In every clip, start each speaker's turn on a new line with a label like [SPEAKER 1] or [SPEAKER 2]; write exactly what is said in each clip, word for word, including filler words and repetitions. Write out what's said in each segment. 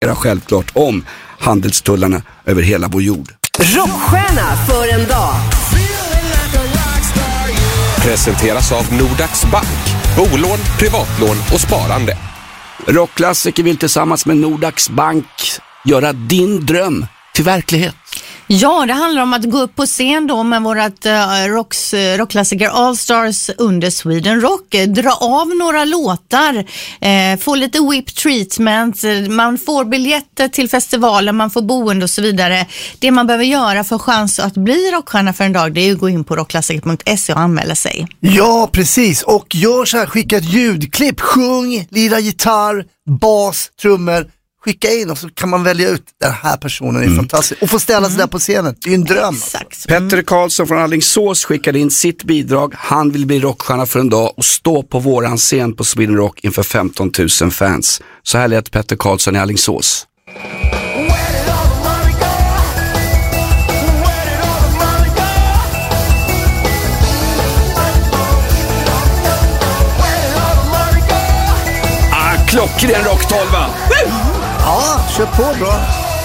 [SPEAKER 1] rapportera självklart om handelstullarna över hela vår jord.
[SPEAKER 2] Rockstjärna för en dag.
[SPEAKER 3] Presenteras av Nordax Bank. Bolån, privatlån och sparande.
[SPEAKER 1] Rockklassiker vill tillsammans med Nordax Bank göra din dröm till verklighet.
[SPEAKER 4] Ja, det handlar om att gå upp på scen då med vårat uh, rocks, uh, rockklassiker All Stars under Sweden Rock. Dra av några låtar, uh, få lite whip treatment, uh, man får biljetter till festivalen, man får boende och så vidare. Det man behöver göra för chans att bli rockstjärna för en dag, det är att gå in på rockklassiker punkt se och anmäla sig.
[SPEAKER 5] Ja, precis. Och gör så här, skicka ett ljudklipp, sjung, lira gitarr, bas, trummor. Skicka in och så kan man välja ut den här personen.
[SPEAKER 1] Mm.
[SPEAKER 5] är fantastisk. Och få ställa sig mm. där på scenen. Det är ju en dröm.
[SPEAKER 4] Exakt.
[SPEAKER 1] Petter Karlsson från Alingsås skickade in sitt bidrag. Han vill bli rockstjärna för en dag och stå på våran scen på Sweden Rock inför femton tusen fans. Så här lät Petter Karlsson i Alingsås. Ah, klockren rocktolva!
[SPEAKER 5] Ja, kör på bra.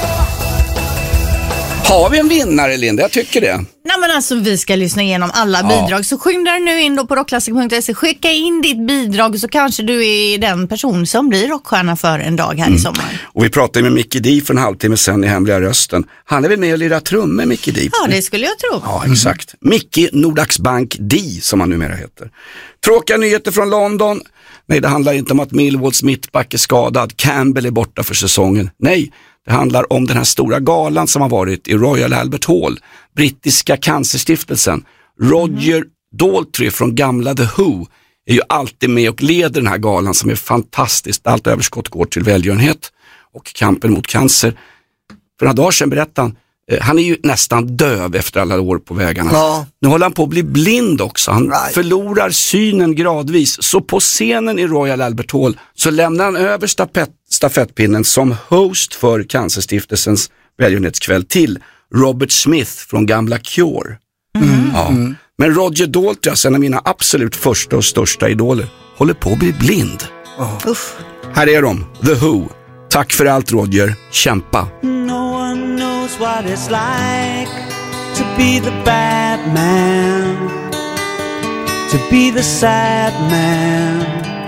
[SPEAKER 1] Har vi en vinnare, Linda? Jag tycker det.
[SPEAKER 4] Nej, men alltså vi ska lyssna igenom alla
[SPEAKER 1] Ja.
[SPEAKER 4] bidrag. Så skynda dig nu in då på rockklassiker punkt se. Skicka in ditt bidrag så kanske du är den person som blir rockstjärna för en dag här mm. i sommar.
[SPEAKER 1] Och vi pratade med Mickey D för en halvtimme sedan i Hemliga rösten. Han är väl med och lirar trummor, Mickey D?
[SPEAKER 4] Ja, det skulle jag tro.
[SPEAKER 1] Ja, exakt. Mm. Mickey Nordax Bank D, som han numera heter. Tråkiga nyheter från London. Nej, det handlar inte om att Millwalls mittback är skadad. Campbell är borta för säsongen. Nej, det handlar om den här stora galan som har varit i Royal Albert Hall. Brittiska cancerstiftelsen. Roger mm. Daltrey från gamla The Who är ju alltid med och leder den här galan som är fantastiskt. Allt överskott går till välgörenhet och kampen mot cancer. För några dagar sedan berättade han, eh, han är ju nästan döv efter alla år på vägarna.
[SPEAKER 5] Ja.
[SPEAKER 1] Nu håller han på att bli blind också. Han
[SPEAKER 5] right.
[SPEAKER 1] förlorar synen gradvis. Så på scenen i Royal Albert Hall så lämnar han över stafett, stafettpinnen som host för cancerstiftelsens välgörenhetskväll till Robert Smith från gamla Cure.
[SPEAKER 5] Mm.
[SPEAKER 1] Ja. Mm. Men Roger Daltrey, en av mina absolut första och största idoler, håller på att bli blind.
[SPEAKER 5] Oh.
[SPEAKER 4] Uff.
[SPEAKER 1] Här är de, The Who. Tack för allt, Roger. Kämpa.
[SPEAKER 6] No one knows what it's like to be the bad man, to be the sad man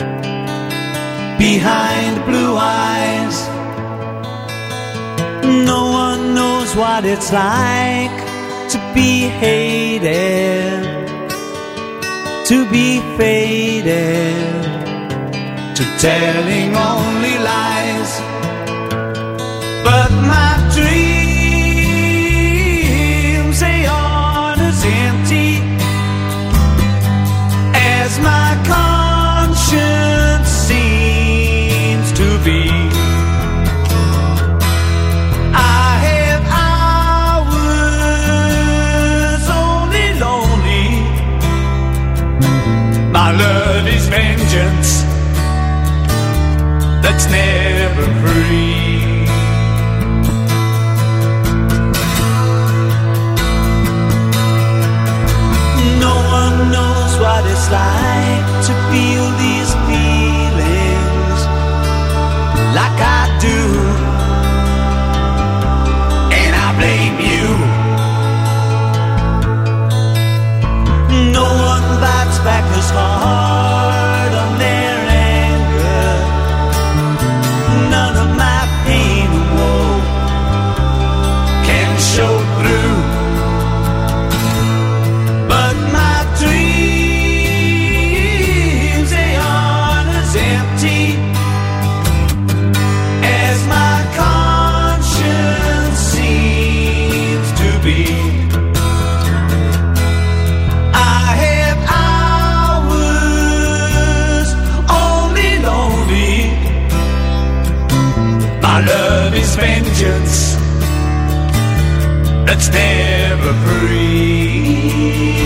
[SPEAKER 6] behind blue eyes. No one knows what it's like to be hated, to be faded, to telling only lies. But my dreams, they aren't as empty as my conscience seems to be. I have hours only lonely. My love is vengeance that's never free. What it's like to feel these feelings like I do, and I blame you. No one bites back as hard on their anger. None of my pain and woe can show through. But my dreams, they aren't as empty as my conscience seems to be. I have hours only lonely. My love is vengeance that's never free.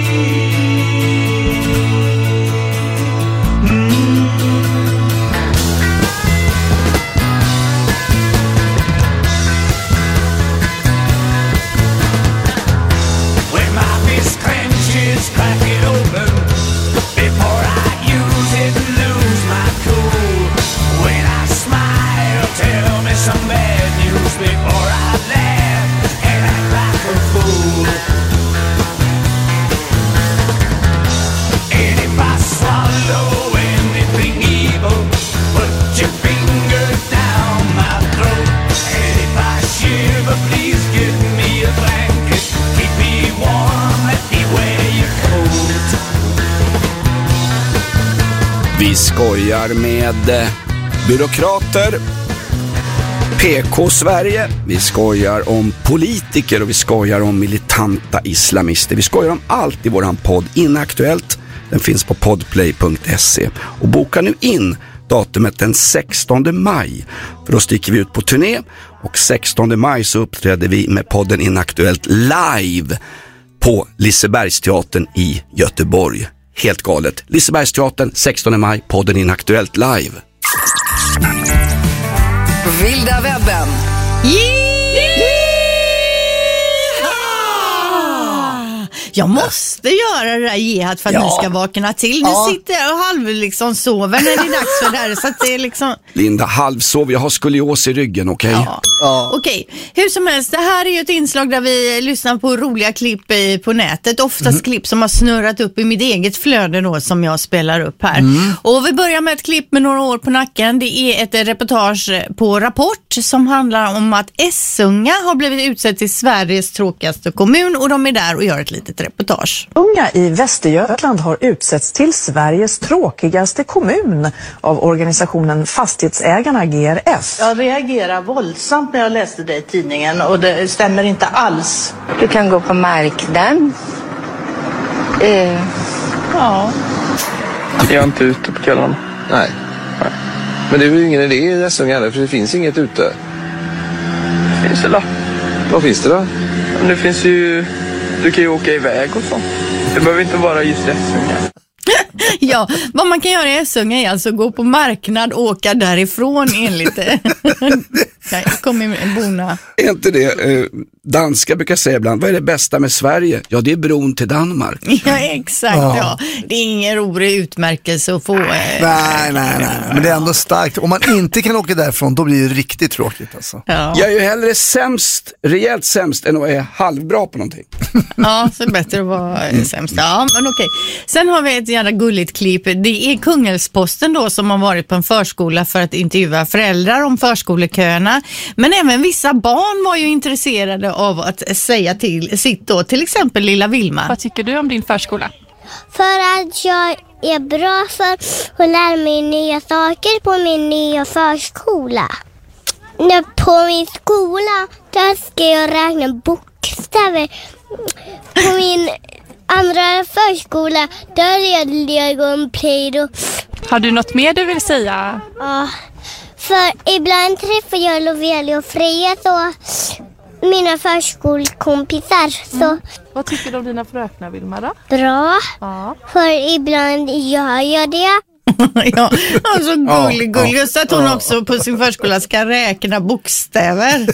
[SPEAKER 6] Crack it open before I use it and lose my cool. When I smile, tell me something. some bad news before I laugh and act like a fool. And if I swallow anything evil, put your finger down my throat. And if I shiver, please give me a blanket. Keep me warm, let me wear your coat.
[SPEAKER 1] Vi skojar med eh, byråkrater, P K Sverige, vi skojar om politiker och vi skojar om militanta islamister. Vi skojar om allt i våran podd Inaktuellt. Den finns på podplay punkt se. Och boka nu in datumet den sextonde maj. För då sticker vi ut på turné och sextonde maj så uppträder vi med podden Inaktuellt live på Lisebergsteatern i Göteborg. Helt galet. Lisebergsteatern, sextonde maj, podden Inaktuellt live.
[SPEAKER 2] Vilda webben.
[SPEAKER 4] Jag måste göra det där jihad för att
[SPEAKER 5] Ja.
[SPEAKER 4] ni ska vakna till. Ni
[SPEAKER 5] Ja.
[SPEAKER 4] sitter och halv liksom sover när det är dags för det här. Så att det är liksom...
[SPEAKER 1] Linda, halvsov, jag har skolios i ryggen, okej? Okay?
[SPEAKER 4] Ja.
[SPEAKER 5] Ja.
[SPEAKER 4] Okej, hur som helst, det här är ju ett inslag där vi lyssnar på roliga klipp i, på nätet. Oftast
[SPEAKER 5] Mm.
[SPEAKER 4] klipp som har snurrat upp i mitt eget flöde då, som jag spelar upp här.
[SPEAKER 5] Mm.
[SPEAKER 4] Och vi börjar med ett klipp med några år på nacken. Det är ett reportage på Rapport som handlar om att Essunga har blivit utsedd till Sveriges tråkigaste kommun och de är där och gör ett litet reportage.
[SPEAKER 7] Unga i Västergötland har utsetts till Sveriges tråkigaste kommun av organisationen Fastighetsägarna G R F.
[SPEAKER 8] Jag reagerar våldsamt när jag läste det i tidningen och det stämmer inte alls.
[SPEAKER 9] Du kan gå på marknaden. Eh,
[SPEAKER 8] Ja.
[SPEAKER 10] Jag är inte ute på kvällarna.
[SPEAKER 11] Nej. Nej. Men det är ju ingen idé i Essunga heller, för det finns inget ute.
[SPEAKER 10] Finns det då?
[SPEAKER 11] Vad finns det då?
[SPEAKER 10] Men det finns ju... Du kan ju åka iväg och så. Det behöver inte vara just Essunga.
[SPEAKER 4] Ja, vad man kan göra i Essunga är alltså gå på marknad och åka därifrån enligt det. Jag kommer med bona.
[SPEAKER 1] Är inte det, eh, danska brukar säga ibland, vad är det bästa med Sverige? Ja, det är bron till Danmark.
[SPEAKER 4] Ja, exakt. Ja. Ja. Det är ingen rolig utmärkelse att få. Eh,
[SPEAKER 5] Nej, nej, nej. Men det är ändå starkt. Om man inte kan åka därifrån, då blir det riktigt tråkigt alltså.
[SPEAKER 4] Ja.
[SPEAKER 1] Jag är ju hellre sämst, rejält sämst än att är halvbra på någonting.
[SPEAKER 4] Ja, så är det bättre att vara eh, sämst. Ja, men okej. Sen har vi ett jävla gulligt klipp. Det är Kungälvsposten då som har varit på en förskola för att intervjua föräldrar om förskoleköerna. Men även vissa barn var ju intresserade av att säga till sitt då, till exempel lilla Vilma.
[SPEAKER 12] Vad tycker du om din förskola?
[SPEAKER 13] För att jag är bra för att lära mig nya saker på min nya förskola. När på min skola, där ska jag räkna bokstäver. På min andra förskola, där är det Lego och Play-Doh.
[SPEAKER 12] Har du något mer du vill säga?
[SPEAKER 13] Ja, för ibland träffar jag Loveli och Freja, så mina förskolkompisar. Så
[SPEAKER 12] Vad tycker du om dina fröknar, Vilma då?
[SPEAKER 13] bra,
[SPEAKER 12] Ja.
[SPEAKER 13] för ibland gör jag det.
[SPEAKER 4] Ja, alltså gullig,
[SPEAKER 5] Ja,
[SPEAKER 4] gullig. Just att hon också på sin förskola ska räkna bokstäver.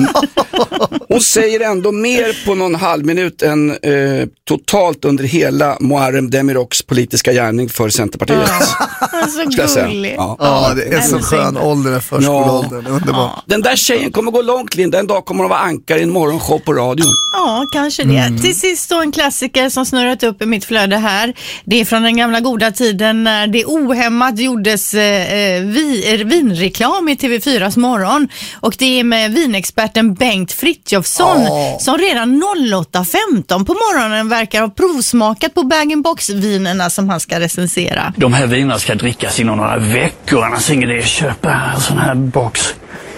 [SPEAKER 1] Hon säger ändå mer på någon halv minut än eh, totalt under hela Muharrem Demiroks politiska gärning för Centerpartiet.
[SPEAKER 4] Alltså
[SPEAKER 1] Ska jag säga.
[SPEAKER 4] gullig.
[SPEAKER 1] Ja.
[SPEAKER 5] Ja, det är så
[SPEAKER 4] Ännu
[SPEAKER 5] skön
[SPEAKER 4] inte.
[SPEAKER 5] ålder, förskoleåldern. Underbart.
[SPEAKER 1] Den där tjejen kommer gå långt, Linda. En dag kommer hon vara ankare i en morgonshow på radion.
[SPEAKER 4] Ja, kanske det. Till sist då en klassiker som snurrat upp i mitt flöde här. Det är från den gamla goda tiden när det ohämmat gjordes eh, vi, vinreklam i T V fyras morgon. Och det är med vinexperten Bengt Frithiofsson
[SPEAKER 5] Oh.
[SPEAKER 4] som redan åtta femton på morgonen verkar ha provsmakat på bag-in-box-vinerna som han ska recensera.
[SPEAKER 14] De här vinerna ska drickas inom några veckor, annars ingen idé att köpa en sån här box.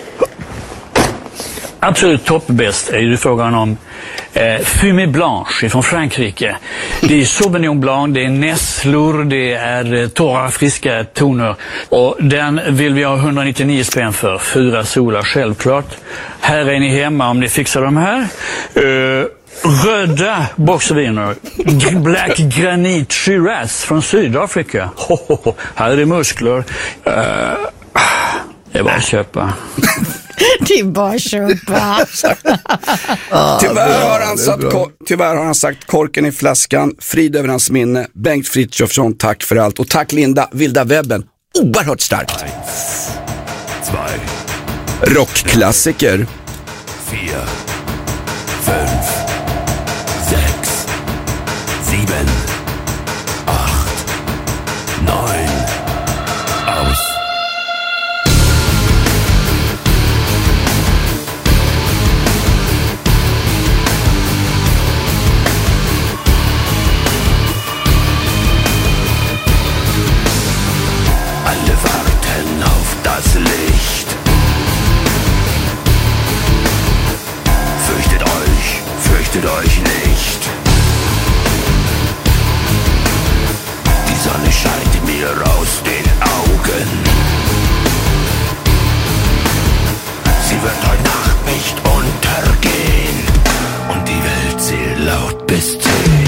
[SPEAKER 14] Absolut toppbäst är ju frågan om eh, Fumé Blanche från Frankrike. Det är Sauvignon Blanc, det är nässlor, det är eh, torra friska toner. Och den vill vi ha etthundranittionio spänn för. Fyra solar självklart. Här är ni hemma om ni fixar de här. Eh, Röda boxviner, Black Granite Shiraz från Sydafrika. Ho, ho, ho. Här är det muskler. Uh, det är bara att köpa.
[SPEAKER 4] Det är bara att köpa.
[SPEAKER 1] Tyvärr har, han satt ko- tyvärr har han sagt korken i flaskan. Frid över hans minne. Bengt Frithiofsson, tack för allt. Och tack Linda, vilda webben. Oerhört starkt.
[SPEAKER 15] Zwei,
[SPEAKER 1] Rockklassiker.
[SPEAKER 6] Vier, fünf, sex, sieben, acht, neun, aus. Alle warten auf das Licht. Fürchtet euch, fürchtet euch nicht. Die Sonne scheint mir aus den Augen. Sie wird heute Nacht nicht untergehen. Und die Welt zählt laut bis zehn.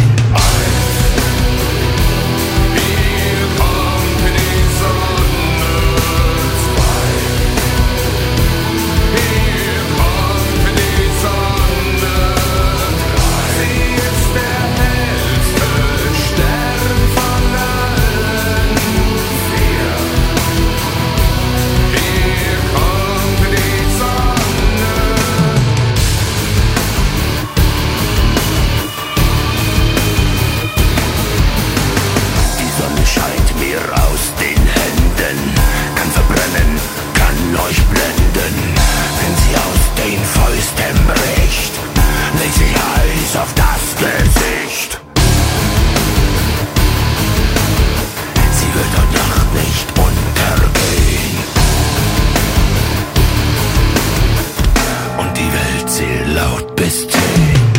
[SPEAKER 6] Auf das Gesicht. Sie wird heute Nacht nicht untergehen. Und die Welt zählt laut bis zehn.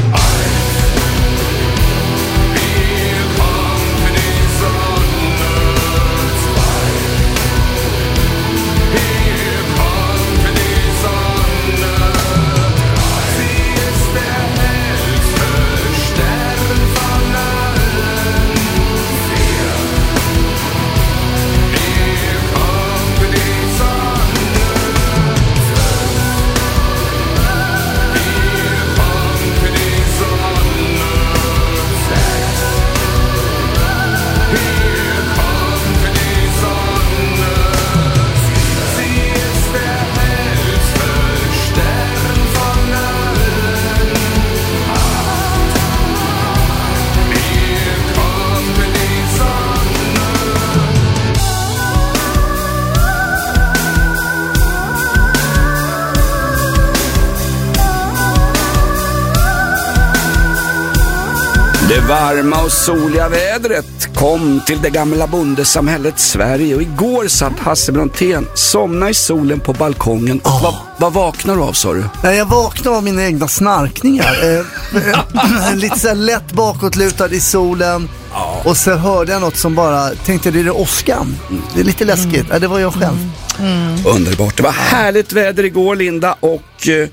[SPEAKER 1] Det varma och soliga vädret kom till det gamla bondesamhället Sverige och igår satt Hasse Brontén somna i solen på balkongen. Oh. Vad, vad vaknar du av, sa du?
[SPEAKER 5] Nej, jag vaknar av mina egna snarkningar. eh, lite så här lätt bakåtlutad i solen. Oh. Och så hörde jag något som bara tänkte, det är det åskan. Mm. Det är lite läskigt. Mm. Ja, det var jag själv.
[SPEAKER 1] Mm. Mm. Underbart. Det var härligt väder igår, Linda, och eh,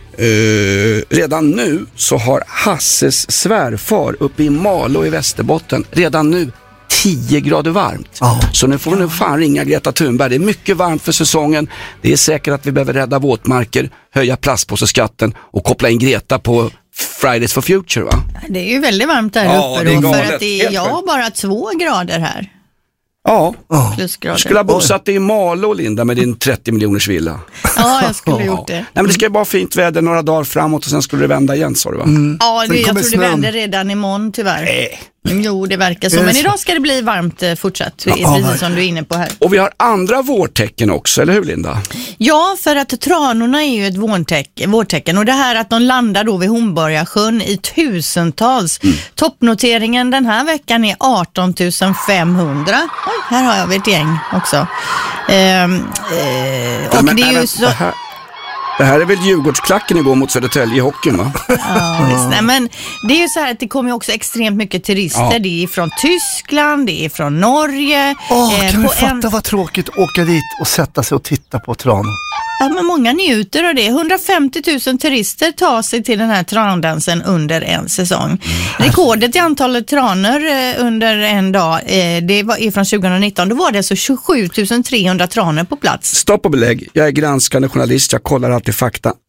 [SPEAKER 1] Uh, redan nu så har Hasses svärfar uppe i Malå i Västerbotten redan nu tio grader varmt. Oh. Så nu får vi nu fan ringa Greta Thunberg. Det är mycket varmt för säsongen. Det är säkert att vi behöver rädda våtmarker, höja plastpåseskatten och koppla in Greta på Fridays for Future, va?
[SPEAKER 4] Det är ju väldigt varmt där
[SPEAKER 1] ja,
[SPEAKER 4] uppe då, för att det är, jag har bara två grader här.
[SPEAKER 1] Ja,
[SPEAKER 4] plusgrader.
[SPEAKER 1] Du skulle ha bosatt dig i Malå, Linda, med din trettio miljoners villa.
[SPEAKER 4] Ja, jag skulle ha gjort det. Nej,
[SPEAKER 1] men det ska ju bara fint väder några dagar framåt och sen skulle det vända igen, sa du, va?
[SPEAKER 4] Mm. Ja, det, jag tror det vänder redan imorgon, tyvärr. Nej. Jo, det verkar så. Men idag ska det bli varmt fortsatt, ja, precis som du är inne på här.
[SPEAKER 1] Och vi har andra vårtecken också, eller hur, Linda?
[SPEAKER 4] Ja, för att tranorna är ju ett vårtecken, vårtecken. Och det här att de landar då vid Hornborgasjön i tusentals. Mm. Toppnoteringen den här veckan är arton tusen femhundra. Oj, här har jag ett gäng också. Ehm, eh, och ja, det är ju så...
[SPEAKER 1] Det här är väl Djurgårdsklacken igår mot Södertälje i hockeyn, va?
[SPEAKER 4] Ja, visst. Nej, men det är ju så här att det kommer ju också extremt mycket turister. Ja. Det är från Tyskland, det är från Norge.
[SPEAKER 5] Åh, eh, kan vi fatta en... vad tråkigt att åka dit och sätta sig och titta på tranan?
[SPEAKER 4] Ja, men många njuter av det. hundrafemtio tusen turister tar sig till den här trandansen under en säsong. Mm. Rekordet i antalet tranor eh, under en dag, eh, det var är från tjugonitton. Då var det alltså tjugosju tusen trehundra tranor på plats.
[SPEAKER 1] Stopp och belägg. Jag är granskande journalist. Jag kollar alltid fakta.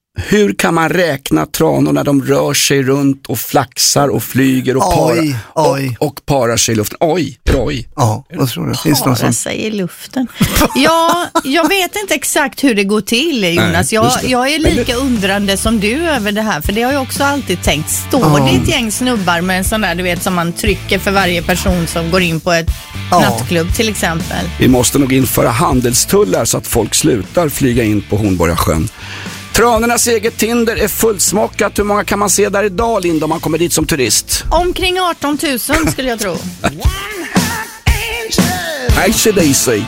[SPEAKER 1] Hur kan man räkna tranor när de rör sig runt och flaxar och flyger och,
[SPEAKER 5] oj,
[SPEAKER 1] para,
[SPEAKER 5] oj.
[SPEAKER 1] Och, och parar sig i luften? Oj, oj.
[SPEAKER 5] Ja, vad tror du? Finns
[SPEAKER 4] Para
[SPEAKER 5] som...
[SPEAKER 4] sig i luften. Ja, jag vet inte exakt hur det går till, Jonas.
[SPEAKER 1] Nej,
[SPEAKER 4] jag, jag är lika undrande som du över det här, för det har jag också alltid tänkt. Står
[SPEAKER 5] Ja.
[SPEAKER 4] det ett gäng snubbar med en sån där, du vet, som man trycker för varje person som går in på ett
[SPEAKER 5] Ja.
[SPEAKER 4] nattklubb till exempel?
[SPEAKER 1] Vi måste nog införa handelstullar så att folk slutar flyga in på Hornborgasjön. Tranornas eget Tinder är fullsmockat. Hur många kan man se där idag, Linda, om man kommer dit som turist?
[SPEAKER 4] Omkring arton tusen skulle jag tro.
[SPEAKER 1] Actually, they say.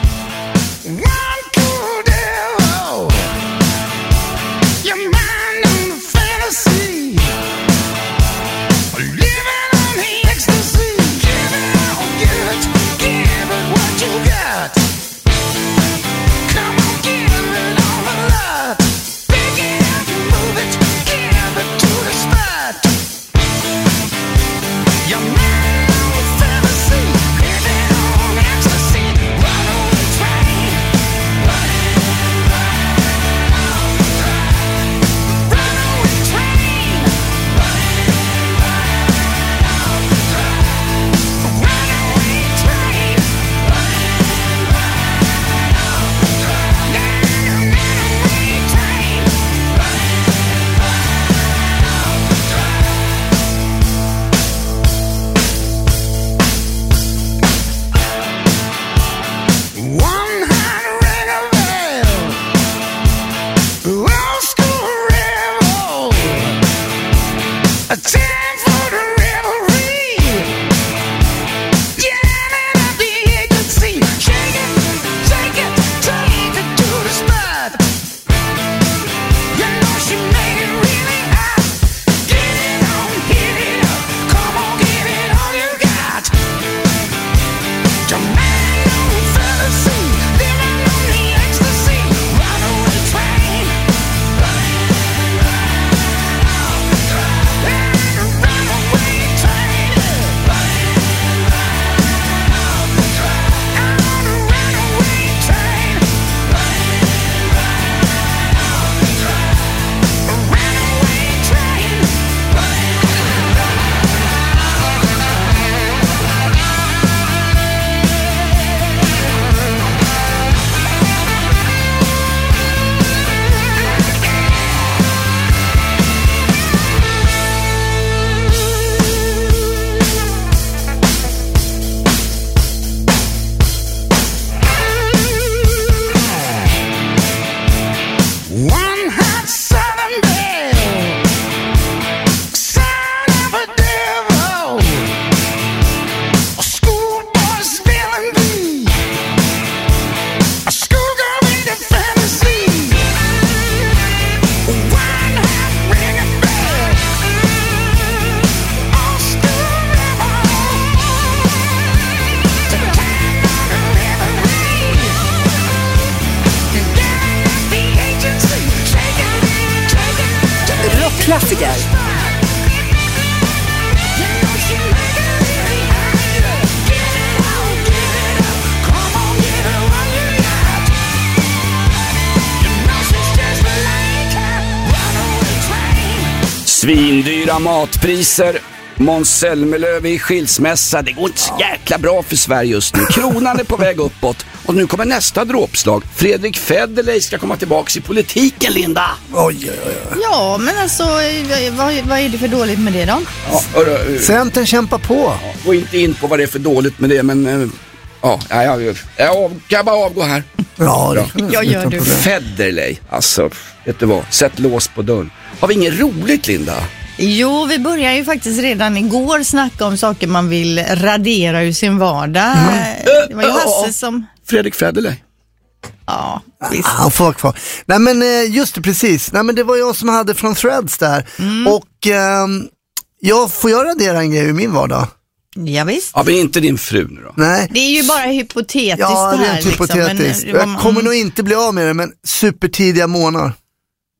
[SPEAKER 2] Klassiker.
[SPEAKER 1] Svindyra matpriser. Måns Zelmerlöw i skilsmässa. Det går inte så jäkla bra för Sverige just nu. Kronan är på väg uppåt. Och nu kommer nästa dråpslag. Fredrik Federley ska komma tillbaka i politiken, Linda.
[SPEAKER 5] Oj, oj, oj.
[SPEAKER 4] Ja, men alltså, vad, vad är det för dåligt med det då?
[SPEAKER 1] Ja, hörru,
[SPEAKER 5] Centern kämpar på.
[SPEAKER 1] Ja, gå inte in på vad det är för dåligt med det, men äh, ja, jag, jag, jag kan bara avgå här.
[SPEAKER 5] Ja, det
[SPEAKER 4] jag gör du.
[SPEAKER 1] Federley, alltså, vet du vad? Sätt lås på dörren. Har vi inget roligt, Linda?
[SPEAKER 4] Jo, vi börjar ju faktiskt redan igår snacka om saker man vill radera ur sin vardag. Mm. Det var ju Hasse som...
[SPEAKER 1] Fredrik Federley.
[SPEAKER 4] Ja, visst.
[SPEAKER 5] Han får vara kvar. Nej men just det, precis. Nej men det var jag som hade från Threads där. Mm. Och eh, jag får jag radera en grej ur min vardag.
[SPEAKER 4] Ja, visst.
[SPEAKER 1] Ja, men inte din fru nu då?
[SPEAKER 5] Nej.
[SPEAKER 4] Det är ju bara hypotetiskt
[SPEAKER 5] ja,
[SPEAKER 4] det här.
[SPEAKER 5] Ja, rent hypotetiskt.
[SPEAKER 4] Liksom. Men,
[SPEAKER 5] jag kommer nog inte bli av med det, men supertidiga månader.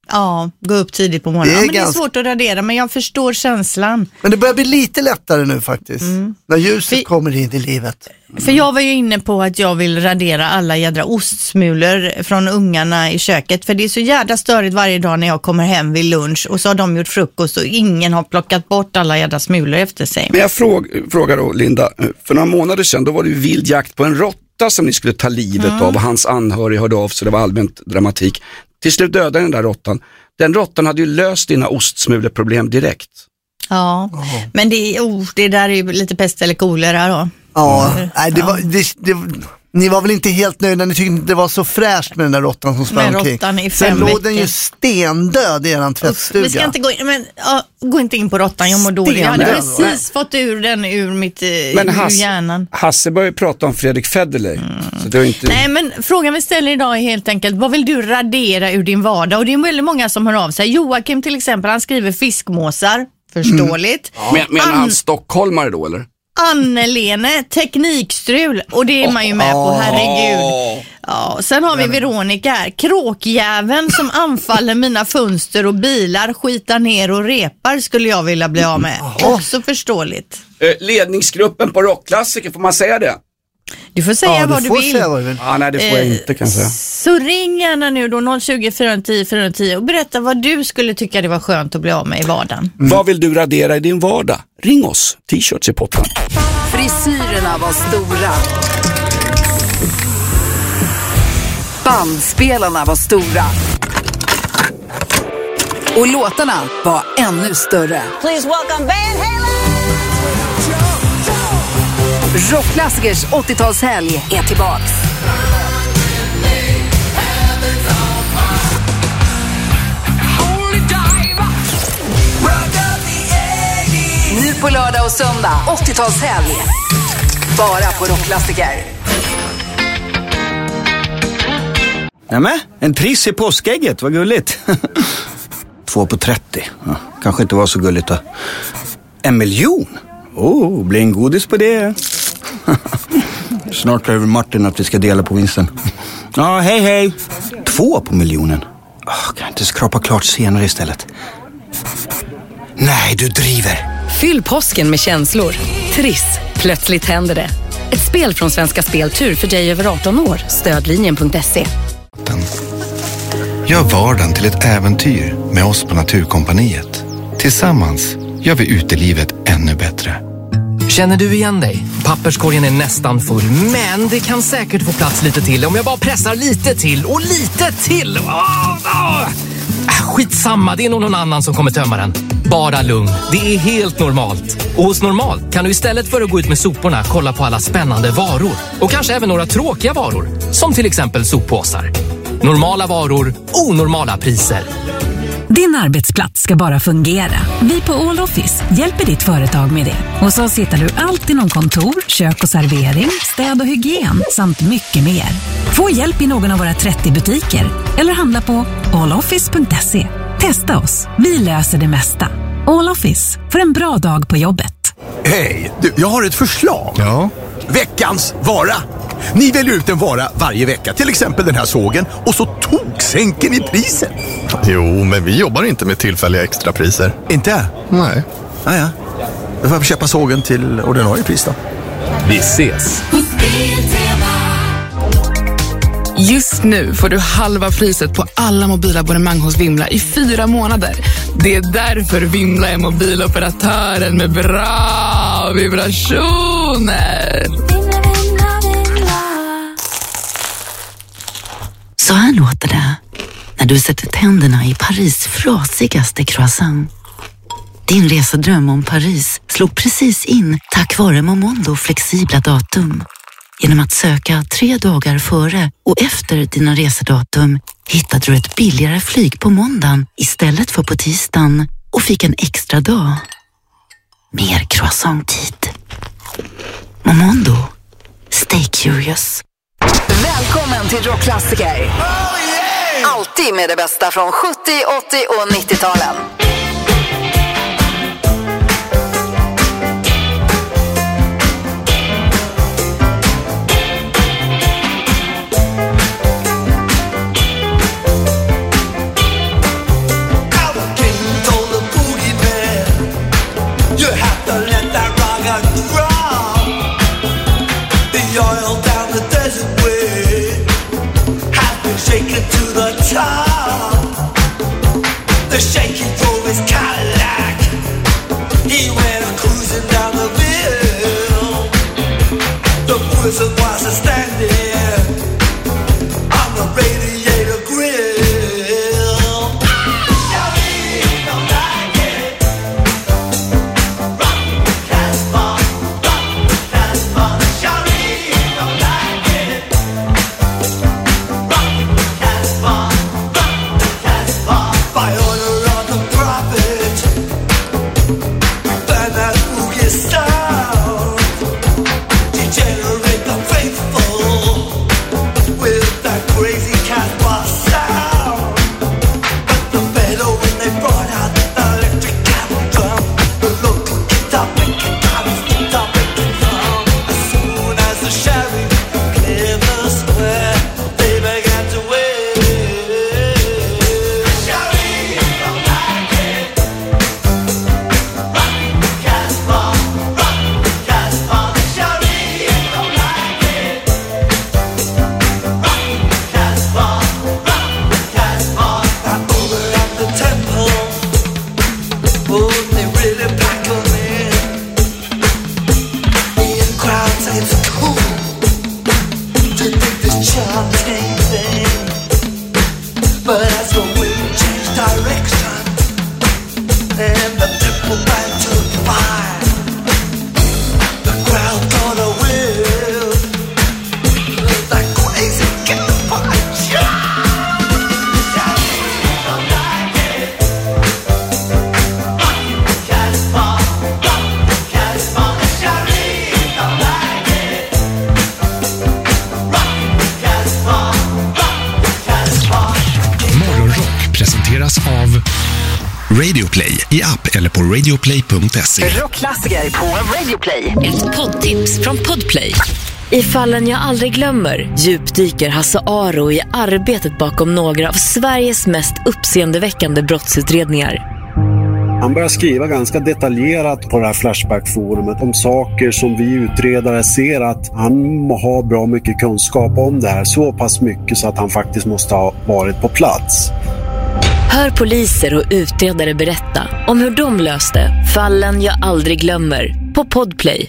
[SPEAKER 4] Ja, gå upp tidigt på morgonen.
[SPEAKER 5] Det är
[SPEAKER 4] ja, men
[SPEAKER 5] ganska...
[SPEAKER 4] det är svårt att radera, men jag förstår känslan.
[SPEAKER 5] Men det börjar bli lite lättare nu faktiskt. Mm. När ljuset för, kommer in i livet.
[SPEAKER 4] Mm. För jag var ju inne på att jag vill radera alla jädra ostsmulor från ungarna i köket. För det är så jädra störigt varje dag när jag kommer hem vid lunch. Och så har de gjort frukost och ingen har plockat bort alla jädra smulor efter sig.
[SPEAKER 1] Men jag fråg, frågar då Linda, för några månader sedan då var det ju vild jakt på en råtta som ni skulle ta livet mm. av. Och hans anhörig hörde av så det var allmänt dramatik. Till slut dödade den där råttan. Den råttan hade ju löst dina ostsmuleproblem direkt.
[SPEAKER 4] Ja, oh. men det, oh, det där är ju lite pest eller kolera då.
[SPEAKER 5] Ja, nej, det var, det, det, ni var väl inte helt nöjda, ni tyckte det var så fräscht med den där råttan som sprang omkring. Sen låg den ju stendöd i eran tvättstuga.
[SPEAKER 4] Vi ska inte gå in, men, ja, gå inte in på råttan, jag mår dåligt. Jag hade precis nej. fått ur den ur mitt men ur Hasse, hjärnan.
[SPEAKER 1] Hasse började prata om Fredrik Federley. Mm. Så det var inte...
[SPEAKER 4] Nej, men frågan vi ställer idag är helt enkelt, vad vill du radera ur din vardag? Och det är väldigt många som hör av sig. Joakim till exempel, han skriver fiskmåsar. Förståeligt.
[SPEAKER 1] Mm. Ja. Men, menar han stockholmare då, eller?
[SPEAKER 4] Anne-Lene, teknikstrul. Och det är man ju med på, herregud. Ja, sen har vi Veronica här. Kråkjäveln som anfaller mina fönster och bilar, skitar ner och repar skulle jag vilja bli av med. Också förståeligt.
[SPEAKER 1] Ledningsgruppen på rockklassiker, får man säga det?
[SPEAKER 4] Du får säga
[SPEAKER 5] ja,
[SPEAKER 4] vad du,
[SPEAKER 5] du
[SPEAKER 4] vill.
[SPEAKER 5] Vad du vill.
[SPEAKER 1] Ja, nej, det får jag eh, inte kan säga.
[SPEAKER 4] Så ring gärna nu då noll tjugo, fyrahundratio, fyrahundratio och berätta vad du skulle tycka det var skönt att bli av med i vardagen.
[SPEAKER 1] Mm. Vad vill du radera i din vardag? Ring oss, t-shirts i potten.
[SPEAKER 2] Frisyrerna var stora. Bandspelarna var stora. Och låtarna var ännu större.
[SPEAKER 15] Please welcome Van Halen!
[SPEAKER 2] Rockklassikers åttiotalshelg är tillbaks. Nu på lördag och söndag, åttiotalshelg. Bara på Rockklassiker.
[SPEAKER 16] Nämen, en triss i påskägget, vad gulligt. Två på trettio, ja, kanske inte var så gulligt då. En miljon? Oh, blir en godis på det. Snart kräver Martin att vi ska dela på vinsten. Ja, hej hej. Två på miljonen. Oh, kan jag inte skrapa klart senare istället? Nej, du driver.
[SPEAKER 17] Fyll påsken med känslor. Triss, plötsligt händer det. Ett spel från Svenska Speltur för dig över arton år. Stödlinjen punkt se.
[SPEAKER 18] Gör vardagen till ett äventyr med oss på Naturkompaniet. Tillsammans gör vi utelivet ännu bättre.
[SPEAKER 19] Känner du igen dig? Papperskorgen är nästan full, men det kan säkert få plats lite till om jag bara pressar lite till och lite till. Åh, åh. Skitsamma, det är nog någon annan som kommer tömma den. Bara lugn, det är helt normalt. Och hos Normal kan du istället för att gå ut med soporna kolla på alla spännande varor. Och kanske även några tråkiga varor, som till exempel soppåsar. Normala varor, onormala priser.
[SPEAKER 20] Din arbetsplats ska bara fungera. Vi på All Office hjälper ditt företag med det. Och så hittar du allt inom kontor, kök och servering, städ och hygien samt mycket mer. Få hjälp i någon av våra trettio butiker eller handla på all office punkt se. Testa oss, vi löser det mesta. All Office, för en bra dag på jobbet.
[SPEAKER 21] Hej, du, jag har ett förslag. Ja. Veckans vara. Ni väljer ut en vara varje vecka, till exempel den här sågen, och så toksänker ni priset.
[SPEAKER 22] Jo, men vi jobbar inte med tillfälliga extrapriser.
[SPEAKER 21] Inte?
[SPEAKER 22] Nej.
[SPEAKER 21] Ah, ja. Då får jag köpa sågen till ordinarie pris då.
[SPEAKER 19] Vi ses.
[SPEAKER 23] Just nu får du halva priset på alla mobilabonnemang hos Vimla i fyra månader. Det är därför Vimla är mobiloperatören med bra vibrationer.
[SPEAKER 24] Så här låter det när du sätter tänderna i Paris frasigaste croissant. Din resedröm om Paris slog precis in tack vare Momondo flexibla datum. Genom att söka tre dagar före och efter dina resedatum hittade du ett billigare flyg på måndagen istället för på tisdagen och fick en extra dag. Mer croissant-tid. Momondo. Stay curious.
[SPEAKER 2] Välkommen till Rockklassiker. Oh, yeah! Alltid med det bästa från sjuttio, åttio och nittio-talen.
[SPEAKER 6] the shake he drove his Cadillac. He went cruising down the hill. The prison was standing on the radiator grill. Charlie don't like it. Rock Casbah, rock Casbah. Charlie don't like it. Rock Casbah, rock Casbah. By order of the prophet, we find that boogie sound. Degenerate the faithful with that crazy Casbah sound. But the better when they brought out the electric cattle drum, the local guitar picking out his guitar picking drum. As soon as the sheriff cleared the square, they began to wait. Sheriff don't like it. Rock Casbah, rock Casbah. The sheriff don't like it. Rock Casbah, rock Casbah. Now over at the temple, oh, they really pack 'em in. The in crowd say it's cool to think this chanting thing. But as the wind changed direction and the temple band took fire, the crowd got a whiff of that crazy Casbah chant. Don't like it. Rock Casbah, rock Casbah. The sheriff don't like it. Rock Casbah, rock Casbah.
[SPEAKER 3] Morgonrock presenteras av Radio Play i app eller på radioplay punkt se.
[SPEAKER 2] Rockklassiker på Radio Play.
[SPEAKER 17] Ett poddtips från Podplay. I Fallen jag aldrig glömmer djupdyker Hasse Aro i arbetet bakom några av Sveriges mest uppseendeväckande brottsutredningar.
[SPEAKER 7] Han börjar skriva ganska detaljerat på det här Flashback-forumet om saker som vi utredare ser att han har bra mycket kunskap om det här. Så pass mycket så att han faktiskt måste ha varit på plats.
[SPEAKER 17] Hör poliser och utredare berätta om hur de löste Fallen jag aldrig glömmer på Podplay.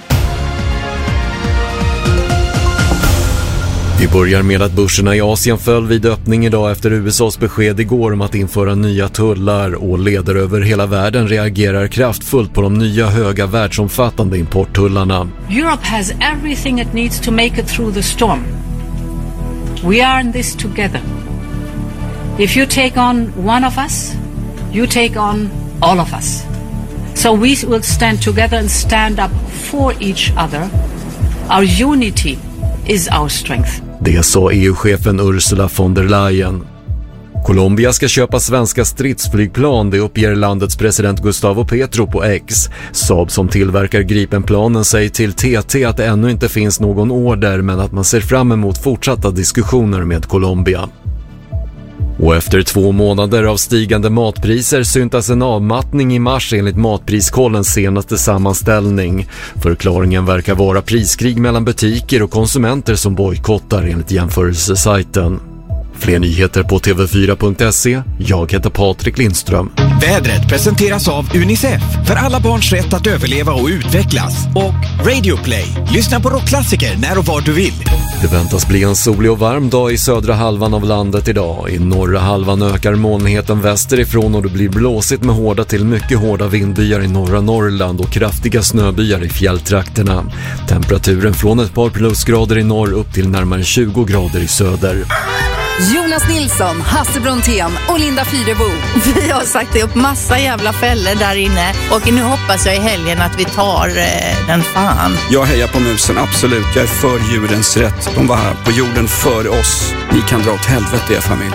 [SPEAKER 8] Vi börjar med att börserna i Asien föll vid öppning idag efter U S A:s besked igår om att införa nya tullar, och ledare över hela världen reagerar kraftfullt på de nya höga världsomfattande importtullarna.
[SPEAKER 9] Europe has everything it needs to make it through the storm. We are in this together. If you take on one of us, you take on all of us. So we will stand together and stand up for each other. Our unity is our strength.
[SPEAKER 8] Det sa E U-chefen Ursula von der Leyen. Colombia ska köpa svenska stridsflygplan, det uppger landets president Gustavo Petro på X. Saab som tillverkar Gripenplanen säger till T T att det ännu inte finns någon order, men att man ser fram emot fortsatta diskussioner med Colombia. Och efter två månader av stigande matpriser syntas en avmattning i mars enligt Matpriskollens senaste sammanställning. Förklaringen verkar vara priskrig mellan butiker och konsumenter som bojkottar enligt jämförelsesajten. Fler nyheter på T V fyra punkt se. Jag heter Patrik Lindström.
[SPEAKER 25] Vädret presenteras av Unicef för alla barns rätt att överleva och utvecklas. Och Radio Play. Lyssna på rockklassiker när och var du vill.
[SPEAKER 8] Det väntas bli en solig och varm dag i södra halvan av landet idag. I norra halvan ökar molnigheten västerifrån och det blir blåsigt med hårda till mycket hårda vindbyar i norra Norrland och kraftiga snöbyar i fjälltrakterna. Temperaturen från ett par plusgrader i norr upp till närmare tjugo grader i söder.
[SPEAKER 2] Jonas Nilsson, Hasse Brontén och Linda Fyrebo.
[SPEAKER 4] Vi har sagt upp massa jävla fällor där inne och nu hoppas jag i helgen att vi tar eh, den fan.
[SPEAKER 1] Jag hejar på musen, absolut. Jag är för djurens rätt. De var här på jorden före oss. Ni kan dra åt helvete, er familj.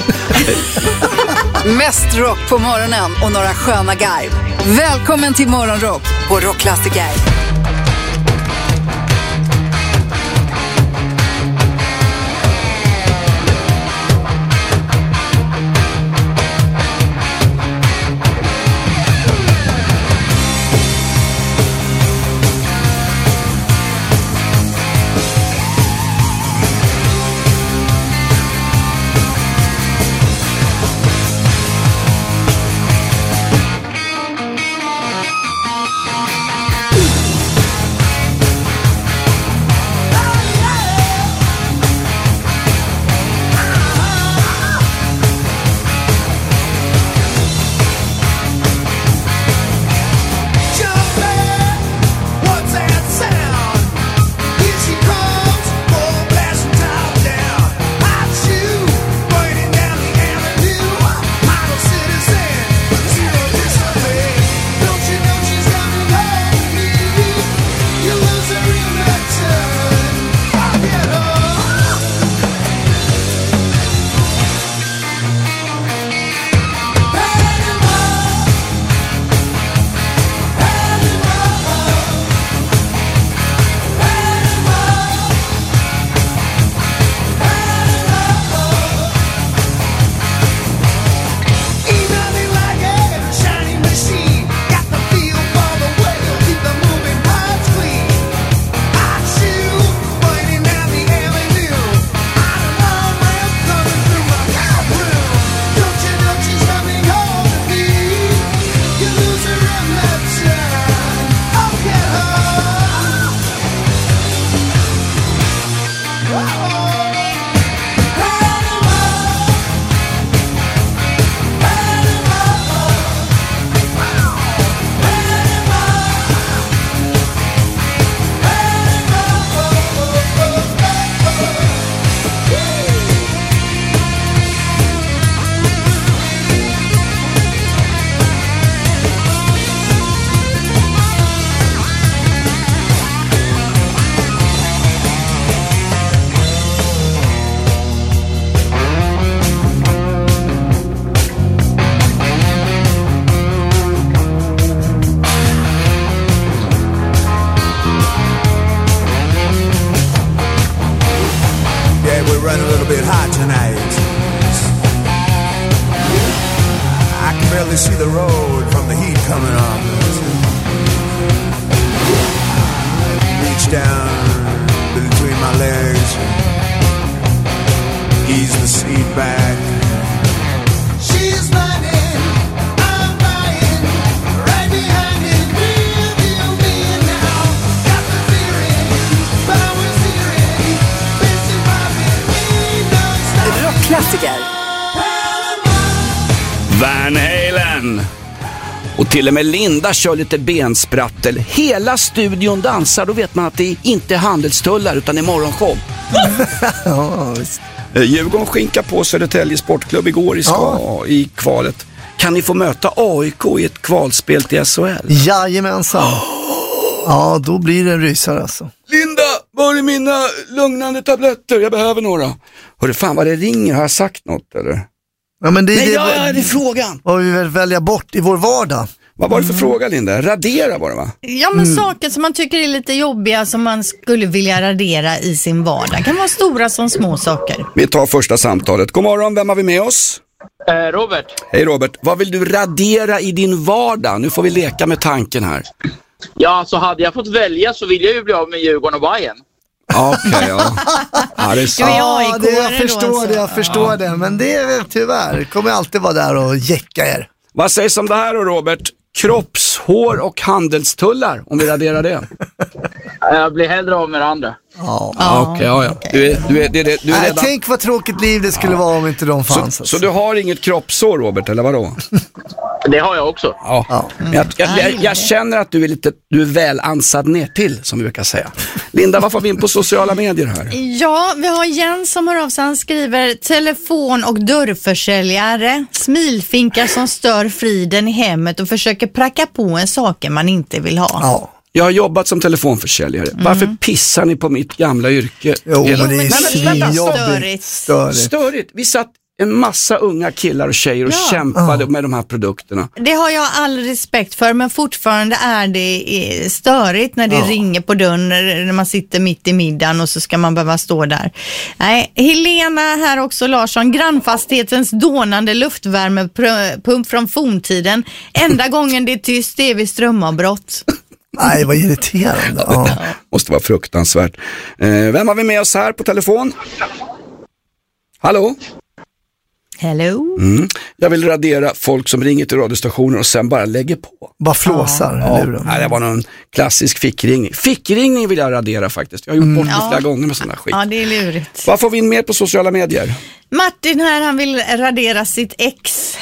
[SPEAKER 2] Mest rock på morgonen och några sköna garv. Välkommen till Morgonrock på Rockklassiker.
[SPEAKER 6] the road from the heat coming off. Reach down between my legs, ease the seat back. She's running, I'm lying, right behind it, real deal me now. Got the feeling, powers hearing, missing my bed,
[SPEAKER 2] Rockklassiker.
[SPEAKER 1] Van Halen. Och till och med Linda kör lite bensprattel. Hela studion dansar, då vet man att det inte är handelstullar utan är morgonshow.
[SPEAKER 5] Ja, visst.
[SPEAKER 1] Djurgården skinkar på Södertälje Sportklubb igår i, ska, ja. i kvalet. Kan ni få möta A I K i ett kvalspel till S H L?
[SPEAKER 5] Jajamensan. Oh. Ja, då blir det en rysare alltså.
[SPEAKER 1] Linda, var är mina lugnande tabletter? Jag behöver några. Hörru fan vad det ringer, har jag sagt något eller?
[SPEAKER 5] Ja, men det,
[SPEAKER 1] Nej,
[SPEAKER 5] det,
[SPEAKER 1] ja, ja, det är frågan.
[SPEAKER 5] Vad vi vill välja bort i vår vardag.
[SPEAKER 1] Vad var det för mm. fråga, Linda? Radera var det, va?
[SPEAKER 4] Ja, men
[SPEAKER 1] mm.
[SPEAKER 4] saker som man tycker är lite jobbiga som man skulle vilja radera i sin vardag. Det kan vara stora som små saker.
[SPEAKER 1] Vi tar första samtalet. God morgon, vem har vi med oss?
[SPEAKER 10] Eh, Robert.
[SPEAKER 1] Hej Robert, vad vill du radera i din vardag? Nu får vi leka med tanken här.
[SPEAKER 10] Ja, så hade jag fått välja så vill jag ju bli av med Djurgården och Bayern.
[SPEAKER 1] Okej, okay, ja. Ja, det är så.
[SPEAKER 5] Ja, det, jag förstår det, jag förstår ja. det. Men det är tyvärr, kommer alltid vara där och jäcka er.
[SPEAKER 1] Vad sägs om det här då, Robert? Kroppshår och handelstullar, om vi raderar det.
[SPEAKER 10] Jag blir hellre av med det andra.
[SPEAKER 5] Ja,
[SPEAKER 1] ah, okej, okay, ja, ja. Du är, du är, du är, du är
[SPEAKER 5] Nej,
[SPEAKER 1] redan...
[SPEAKER 5] Tänk vad tråkigt liv det skulle ja. vara om inte de fanns.
[SPEAKER 1] Så,
[SPEAKER 5] alltså.
[SPEAKER 1] så du har inget kroppshår, Robert, eller vadå?
[SPEAKER 10] Det har jag också.
[SPEAKER 1] Ja. ja. Mm. Jag, jag, jag, jag känner att du är lite, du är väl ansad ner till, som vi brukar säga. Linda, vad får vi in på sociala medier här?
[SPEAKER 4] Ja, vi har Jens som hör av sig. Han skriver telefon- och dörrförsäljare, smilfinkar som stör friden i hemmet och försöker pracka på en saker man inte vill ha.
[SPEAKER 5] Ja.
[SPEAKER 1] Jag har jobbat som telefonförsäljare. Mm. Varför pissar ni på mitt gamla yrke?
[SPEAKER 5] Jo, men det är
[SPEAKER 4] störigt.
[SPEAKER 5] störigt.
[SPEAKER 1] Störigt. Vi satt en massa unga killar och tjejer och ja. kämpade ja. med de här produkterna.
[SPEAKER 4] Det har jag all respekt för, men fortfarande är det störigt när det ja. ringer på dörren när man sitter mitt i middagen och så ska man behöva stå där. Nej, Helena här också, Larsson, grannfastighetens dånande luftvärmepump från forntiden. Enda gången det är tyst det är vid strömavbrott.
[SPEAKER 5] Nej, vad irriterande. Ja.
[SPEAKER 1] Måste vara fruktansvärt. Eh, vem har vi med oss här på telefon? Hallå?
[SPEAKER 4] Hello?
[SPEAKER 1] Mm. Jag vill radera folk som ringer till radiostationer och sen bara lägger på.
[SPEAKER 5] Bara flåsar.
[SPEAKER 1] Ja. Ja. Nej, det var någon klassisk fickringning. Fickringning vill jag radera faktiskt. Jag har gjort mm. bort det ja. flera gånger med sådana skit.
[SPEAKER 4] Ja, det är lurigt.
[SPEAKER 1] Vad får vi in mer på sociala medier?
[SPEAKER 4] Martin här, han vill radera sitt ex.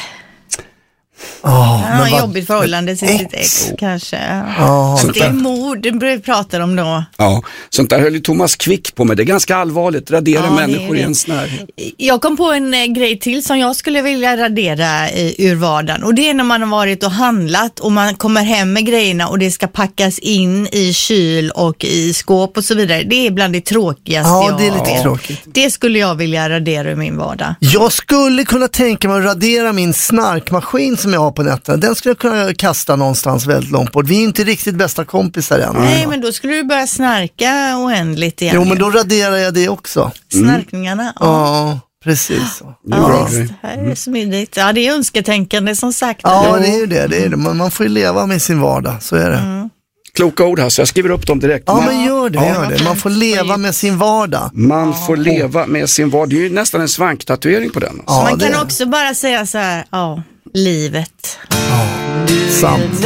[SPEAKER 5] Oh,
[SPEAKER 4] han har ett jobbigt förhållande till sitt ex, kanske.
[SPEAKER 5] Oh,
[SPEAKER 4] det är mord vi pratar om då.
[SPEAKER 1] Ja, sånt där höll ju Thomas Quick på med. Det är ganska allvarligt, radera ja, människor i en snär.
[SPEAKER 4] Jag kom på en eh, grej till som jag skulle vilja radera eh, ur vardagen. Och det är när man har varit och handlat och man kommer hem med grejerna och det ska packas in i kyl och i skåp och så vidare. Det är bland det tråkigaste.
[SPEAKER 5] Ja, det är lite
[SPEAKER 4] jag,
[SPEAKER 5] tråkigt.
[SPEAKER 4] Det skulle jag vilja radera ur min vardag.
[SPEAKER 5] Jag skulle kunna tänka mig att radera min snarkmaskin som jag har på nätet. Den skulle jag kunna kasta någonstans väldigt långt bort. Vi är inte riktigt bästa kompisar än.
[SPEAKER 4] Nej, men då skulle du börja snarka oändligt igen.
[SPEAKER 5] Jo, men då raderar jag det också.
[SPEAKER 4] Snarkningarna?
[SPEAKER 5] Mm. Ja. Ja, precis.
[SPEAKER 1] Det är bra.
[SPEAKER 4] Ja, det här är smidigt. Ja, det är önsketänkande som sagt.
[SPEAKER 5] Ja, det är ju det. det, är det. Man, man får ju leva med sin vardag, så är det. Mm.
[SPEAKER 1] Kloka ord här, så jag skriver upp dem direkt.
[SPEAKER 5] Ja,
[SPEAKER 1] man,
[SPEAKER 5] men gör det, ja, gör det. Man får leva med sin vardag.
[SPEAKER 1] Man får leva med sin vardag. Det är ju nästan en svanktatuering på den.
[SPEAKER 4] Ja, man kan är. också bara säga så här, ja, livet.
[SPEAKER 5] Ja, sant.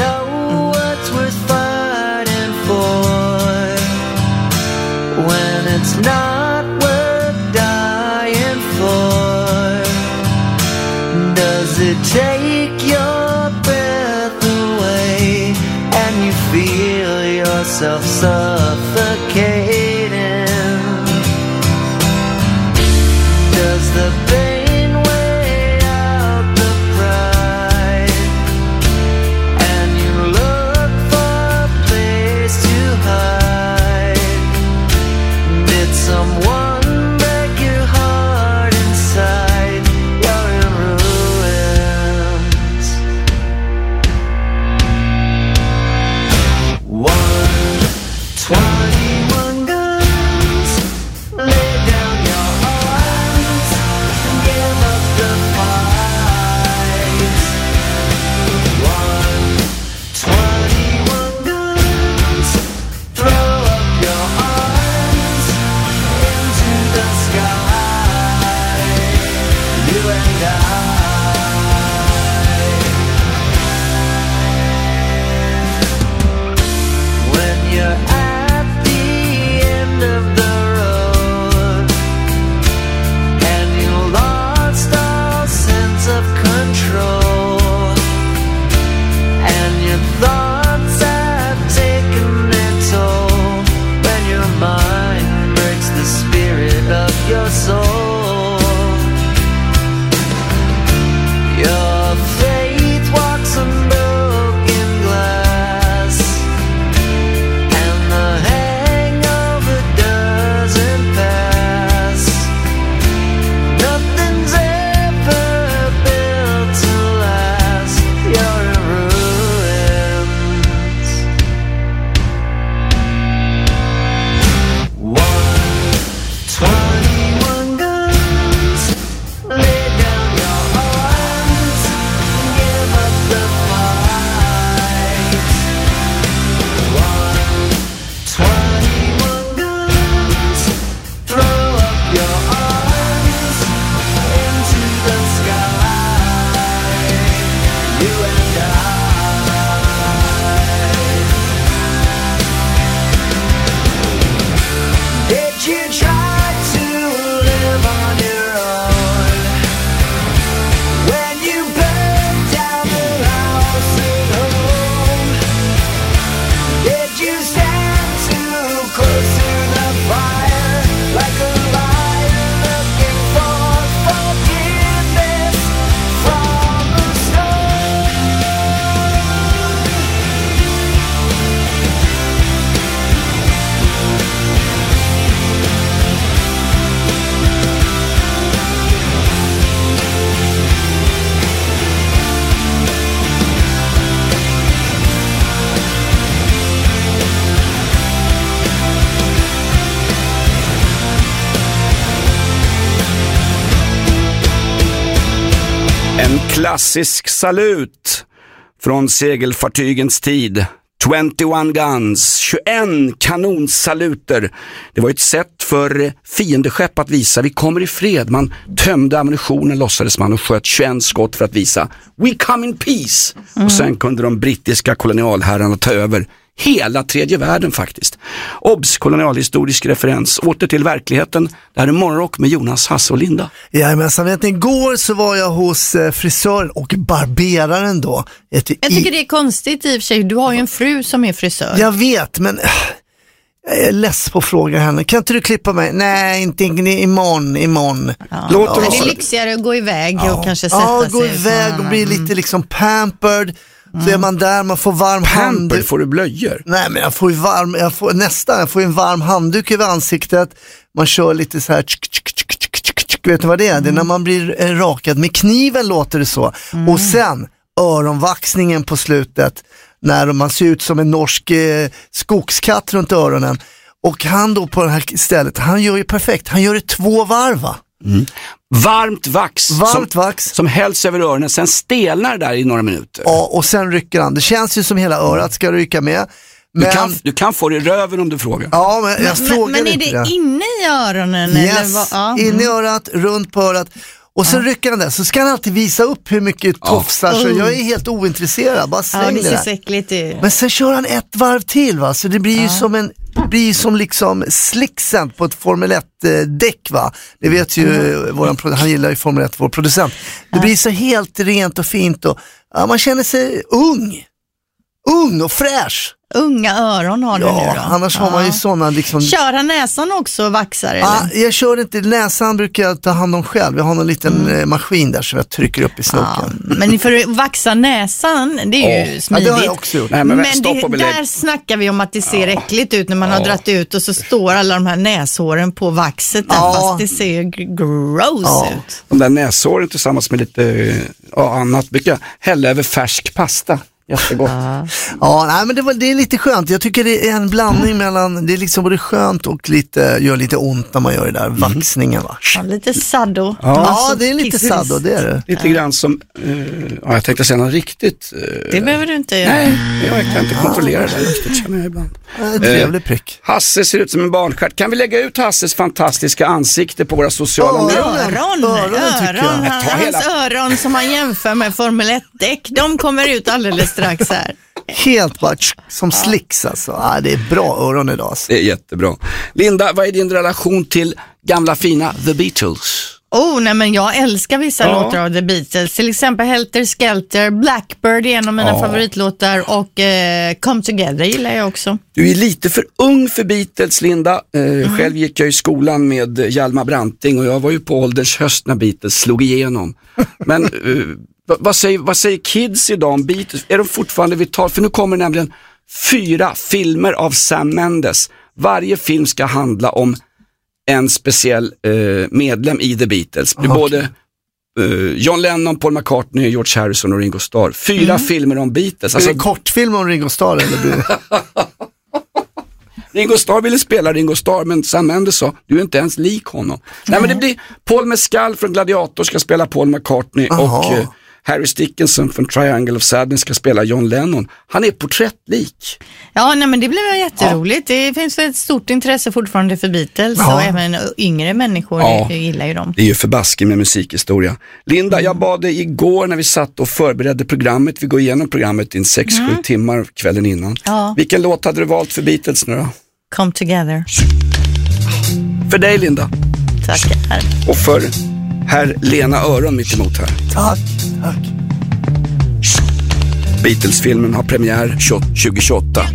[SPEAKER 6] Yourself suffocating. Does the pain weigh out the pride? And you look for a place to hide. Did someone break your heart inside? You're in ruins. One twice.
[SPEAKER 1] Klassisk salut från segelfartygens tid. tjugoett guns, tjugoett kanonsaluter. Det var ett sätt för fiendeskepp att visa vi kommer i fred. Man tömde ammunitionen, låtsades man, och sköt tjugoett skott för att visa we come in peace. Mm. Och sen kunde de brittiska kolonialherrarna ta över hela tredje världen faktiskt. Obs, kolonialhistorisk referens. Åter till verkligheten. Det här är Morgonrock med Jonas, Hasse och Linda.
[SPEAKER 5] Ja, men sen vet ni, igår så var jag hos eh, frisören och barberaren då. Ett,
[SPEAKER 4] jag tycker i... det är konstigt i och för sig. Du har ju en fru som är frisör.
[SPEAKER 5] Jag vet, men jag är less på att fråga henne. Kan inte du klippa mig? Nej, inte imorgon, imorgon.
[SPEAKER 4] Ja. Låter ja. Det är lyxigare att gå iväg ja. och kanske sätta
[SPEAKER 5] ja,
[SPEAKER 4] sig.
[SPEAKER 5] Ja, gå iväg och bli mm. lite liksom pampered. Så är man där, man får varm handduk.
[SPEAKER 1] Pamper, får du blöjor?
[SPEAKER 5] Nej, men jag får ju varm, jag får, nästan, jag får en varm handduk över ansiktet. Man kör lite så här, tsk, tsk, tsk, tsk, tsk, vet du vad det är? Mm. Det är när man blir rakad med kniven, låter det så. Mm. Och sen öronvaxningen på slutet, när man ser ut som en norsk eh, skogskatt runt öronen. Och han då på det här stället, han gör ju perfekt, han gör det två varva.
[SPEAKER 1] Mm. Varmt vax,
[SPEAKER 5] Varmt
[SPEAKER 1] som,
[SPEAKER 5] vax
[SPEAKER 1] som hälls över öronen, sen stelnar där i några minuter.
[SPEAKER 5] Ja, och sen rycker han. Det känns ju som hela örat ska rycka med. Men...
[SPEAKER 1] Du, kan, du kan få det i röven om du frågar.
[SPEAKER 5] Ja, men jag
[SPEAKER 4] men,
[SPEAKER 5] frågar
[SPEAKER 4] men är
[SPEAKER 5] inte
[SPEAKER 4] det, det inne i öronen?
[SPEAKER 5] Yes,
[SPEAKER 4] eller vad? Ja.
[SPEAKER 5] inne i örat, runt på örat. Och sen ja. rycker han där, så ska han alltid visa upp hur mycket tofsar, ja. så jag är helt ointresserad, bara släng
[SPEAKER 4] ja, det.
[SPEAKER 5] det
[SPEAKER 4] ser
[SPEAKER 5] där.
[SPEAKER 4] säckligt ut.
[SPEAKER 5] Men sen kör han ett varv till, va? Så det blir ju
[SPEAKER 4] ja.
[SPEAKER 5] som en, blir ju som liksom slicksen på ett Formel ett-däck, va? Det vet ju mm. våran, han gillar ju Formel ett, vår producent. Det ja. blir så helt rent och fint och ja, man känner sig ung. Ung och fräsch.
[SPEAKER 4] Unga öron har du
[SPEAKER 5] ja,
[SPEAKER 4] nu då.
[SPEAKER 5] Annars ja. har man ju sådana liksom...
[SPEAKER 4] Kör han näsan också vaxar eller?
[SPEAKER 5] Ja, jag kör inte. Näsan brukar jag ta hand om själv. Jag har någon liten mm. maskin där som jag trycker upp i snoken.
[SPEAKER 4] Ja, men för att vaxa näsan, det är ju
[SPEAKER 5] oh.
[SPEAKER 4] smidigt.
[SPEAKER 5] Ja, det har jag också gjort.
[SPEAKER 1] Nej, men
[SPEAKER 4] men det, där snackar vi om att det ser ja. äckligt ut när man ja. har dratt ut och så står alla de här näshåren på vaxet där, ja. fast det ser gross ja. ut.
[SPEAKER 1] De där näshåren tillsammans med lite ja, annat brukar jag hälla över färsk pasta. Jättegott.
[SPEAKER 5] Ja, ja nej, men det, var, det är lite skönt. Jag tycker det är en blandning mm. mellan, det är liksom både skönt och lite, gör lite ont när man gör det där, mm. vaxningen, va?
[SPEAKER 4] Ja, lite saddo.
[SPEAKER 5] Ja, alltså, ja det är lite saddo, det är det.
[SPEAKER 1] Lite ja. grann som, uh, ja, jag tänkte säga något riktigt. Uh,
[SPEAKER 4] det behöver du inte göra.
[SPEAKER 1] Nej, jag kan inte kontrollera ja. det riktigt, känner jag ibland.
[SPEAKER 5] En trevlig prick.
[SPEAKER 1] Uh, Hasse ser ut som en barnstjärt. Kan vi lägga ut Hasses fantastiska ansikte på våra sociala
[SPEAKER 4] oh,
[SPEAKER 1] medier?
[SPEAKER 4] Öron, öron, öron. Han, hans öron som man jämför med Formel ett-däck, de kommer ut alldeles strax här.
[SPEAKER 5] Helt bara som slicks alltså. Ja, det är bra öron idag. Alltså.
[SPEAKER 1] Det är jättebra. Linda, vad är din relation till gamla fina The Beatles?
[SPEAKER 4] Oh, nej men jag älskar vissa ja. låtar av The Beatles. Till exempel Helter Skelter, Blackbird är en av mina ja. favoritlåtar och eh, Come Together gillar jag också. Du är lite för ung för Beatles, Linda. Eh, mm. Själv gick jag i skolan med Hjalmar Branting och jag var ju på ålderns höst när Beatles slog igenom. Men... Eh, Vad säger, vad säger kids idag om Beatles? Är de fortfarande vitala? För nu kommer nämligen fyra filmer av Sam Mendes. Varje film ska handla om en speciell eh, medlem i The Beatles. Det är okay. både eh, John Lennon, Paul McCartney, George Harrison och Ringo Starr. Fyra mm. filmer om Beatles.
[SPEAKER 5] Alltså, är det en kortfilm om Ringo Starr? Eller?
[SPEAKER 1] Ringo Starr ville spela Ringo Starr, men Sam Mendes sa, du är inte ens lik honom. Mm. Nej, men det blir Paul Mescal från Gladiator ska spela Paul McCartney. Aha. Och eh, Harry Dickinson från Triangle of Sadness ska spela John Lennon. Han är porträttlik. Ja, nej, men det blev jätteroligt. Ja. Det finns ett stort intresse fortfarande för Beatles ja. och även yngre människor ja. gillar ju dem. Det är ju förbasken med musikhistoria. Linda, mm. jag bad dig igår när vi satt och förberedde programmet. Vi går igenom programmet i sex sju mm. timmar kvällen innan. Ja. Vilken låt hade du valt för Beatles nu då? Come Together. För dig, Linda. Tackar. Och för herr Lena Öron mitt emot här. Tack, tack. Beatles-filmen har premiär tjugo tjugoåtta.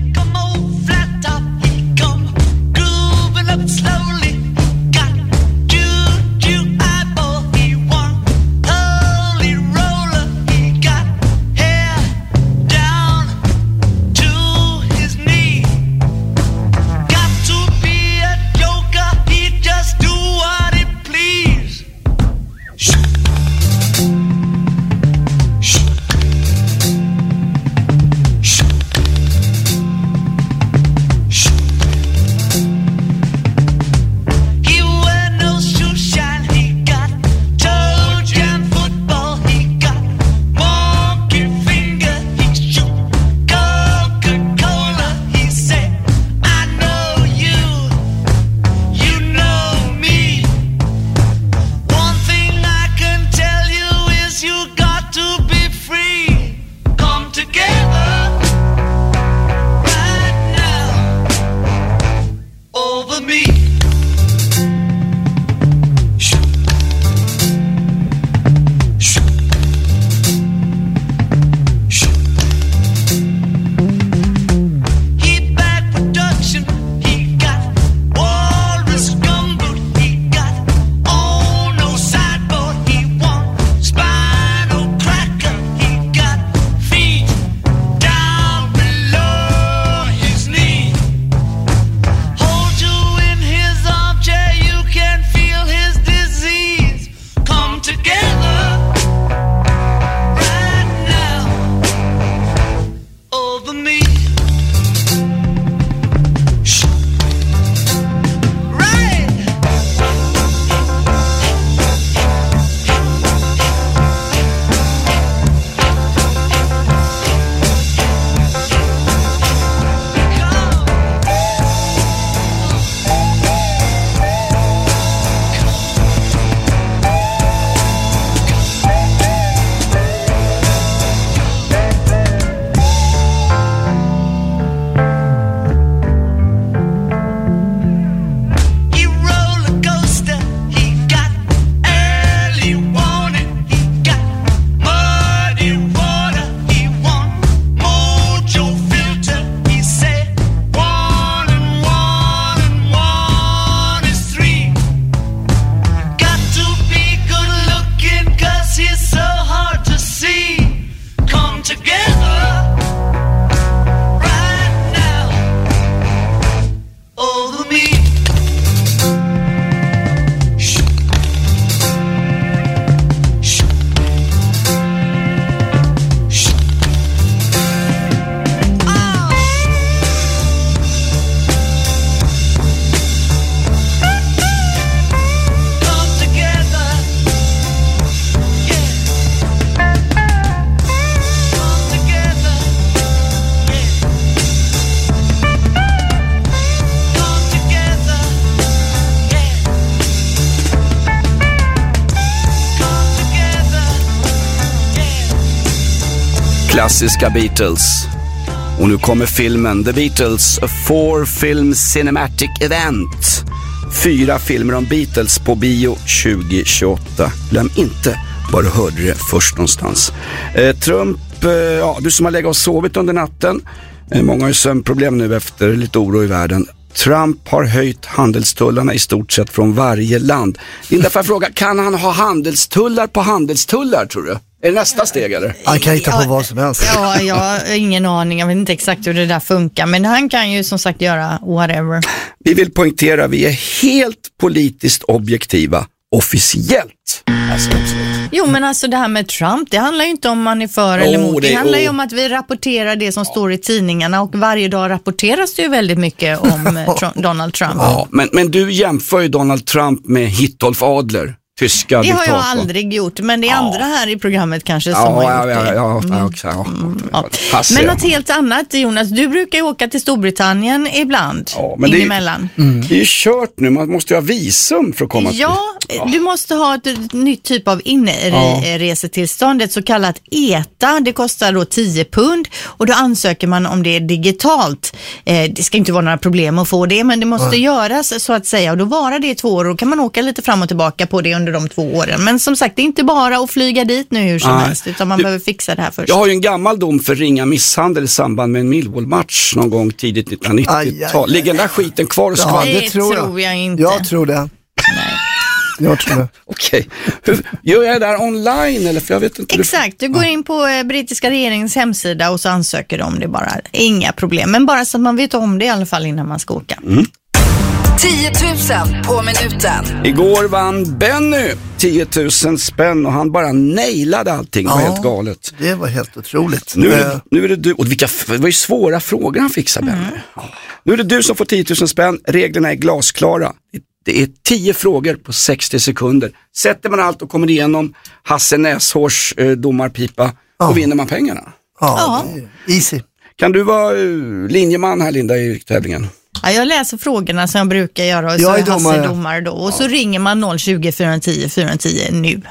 [SPEAKER 1] Klassiska Beatles. Och nu kommer filmen The Beatles, a four film cinematic event. Fyra filmer om Beatles på bio tjugo tjugoåtta. Glöm inte var du hörde det först någonstans. Eh, Trump, eh, ja, du som har legat och sovit under natten. Eh, många har ju sömnproblem nu efter lite oro i världen. Trump har höjt handelstullarna i stort sett från varje land. Linda, får jag fråga, kan han ha handelstullar på handelstullar, tror du? Är det nästa steg, eller?
[SPEAKER 5] Han kan hitta på vad som helst.
[SPEAKER 4] Ja, jag har ingen aning. Jag vet inte exakt hur det där funkar. Men han kan ju som sagt göra whatever.
[SPEAKER 1] Vi vill poängtera, vi är helt politiskt objektiva. Officiellt. Alltså,
[SPEAKER 4] jo, men alltså det här med Trump, det handlar ju inte om man är för
[SPEAKER 1] oh,
[SPEAKER 4] eller emot. Det,
[SPEAKER 1] det
[SPEAKER 4] handlar
[SPEAKER 1] oh.
[SPEAKER 4] ju om att vi rapporterar det som står i tidningarna, och varje dag rapporteras det ju väldigt mycket om Tr- Donald Trump.
[SPEAKER 1] Ja, men, men du jämför ju Donald Trump med Hitolf Adler, tyska
[SPEAKER 4] det
[SPEAKER 1] diktator.
[SPEAKER 4] har jag aldrig gjort, men det är ja. andra här i programmet kanske som
[SPEAKER 1] ja,
[SPEAKER 4] har
[SPEAKER 1] ja,
[SPEAKER 4] gjort
[SPEAKER 1] ja,
[SPEAKER 4] det.
[SPEAKER 1] ja,
[SPEAKER 4] mm.
[SPEAKER 1] ja, också, ja.
[SPEAKER 4] Ja. Men något helt annat, Jonas, du brukar ju åka till Storbritannien ibland, ja, men in emellan.
[SPEAKER 1] Det, mm. det är ju kört nu, man måste ju ha visum för att komma
[SPEAKER 4] ja, till. Ja, du måste ha ett nytt typ av inresetillstånd, ett så kallat E T A. Det kostar då tio pund och då ansöker man om det är digitalt. Eh, det ska inte vara några problem att få det, men det måste mm. göras så att säga, och då varar det i två år och då kan man åka lite fram och tillbaka på det under de två åren. Men som sagt, det är inte bara att flyga dit nu hur som Nej. helst, utan man du, behöver fixa det här först.
[SPEAKER 1] Jag har ju en gammal dom för ringa misshandel i samband med en Millwall-match någon gång tidigt nittonhundranittiotal. Ligger den där skiten kvar och ska?
[SPEAKER 4] Ja, det, det tror jag. tror jag inte.
[SPEAKER 5] Jag tror det.
[SPEAKER 4] Nej.
[SPEAKER 5] Jag tror det.
[SPEAKER 1] Okej. Okay. Gör jag det där online eller? För jag vet inte.
[SPEAKER 4] Exakt, du går in på eh, brittiska regeringens hemsida och så ansöker du om det bara. Inga problem, men bara så att man vet om det i alla fall innan man ska åka.
[SPEAKER 1] Mm.
[SPEAKER 2] tio tusen på minuten.
[SPEAKER 1] Igår vann Benny tio tusen spänn och han bara nailade allting. Det var
[SPEAKER 5] ja,
[SPEAKER 1] helt galet.
[SPEAKER 5] Det var helt otroligt.
[SPEAKER 1] Nu är det, nu är det du, och vilka, det var ju svåra frågor han fixade, Benny. Mm. Ja. Nu är det du som får tio tusen spänn. Reglerna är glasklara. Det är tio frågor på sextio sekunder. Sätter man allt och kommer igenom Hasse Näshårs eh, domarpipa ja. och vinner man pengarna.
[SPEAKER 5] Ja, ja. Easy.
[SPEAKER 1] Kan du vara uh, linjeman här, Linda, i tävlingen?
[SPEAKER 4] Ja, jag läser frågorna som jag brukar göra och så är Hasse domare då. Och ja. så ringer man noll tjugo, fyra tio, fyra tio nu.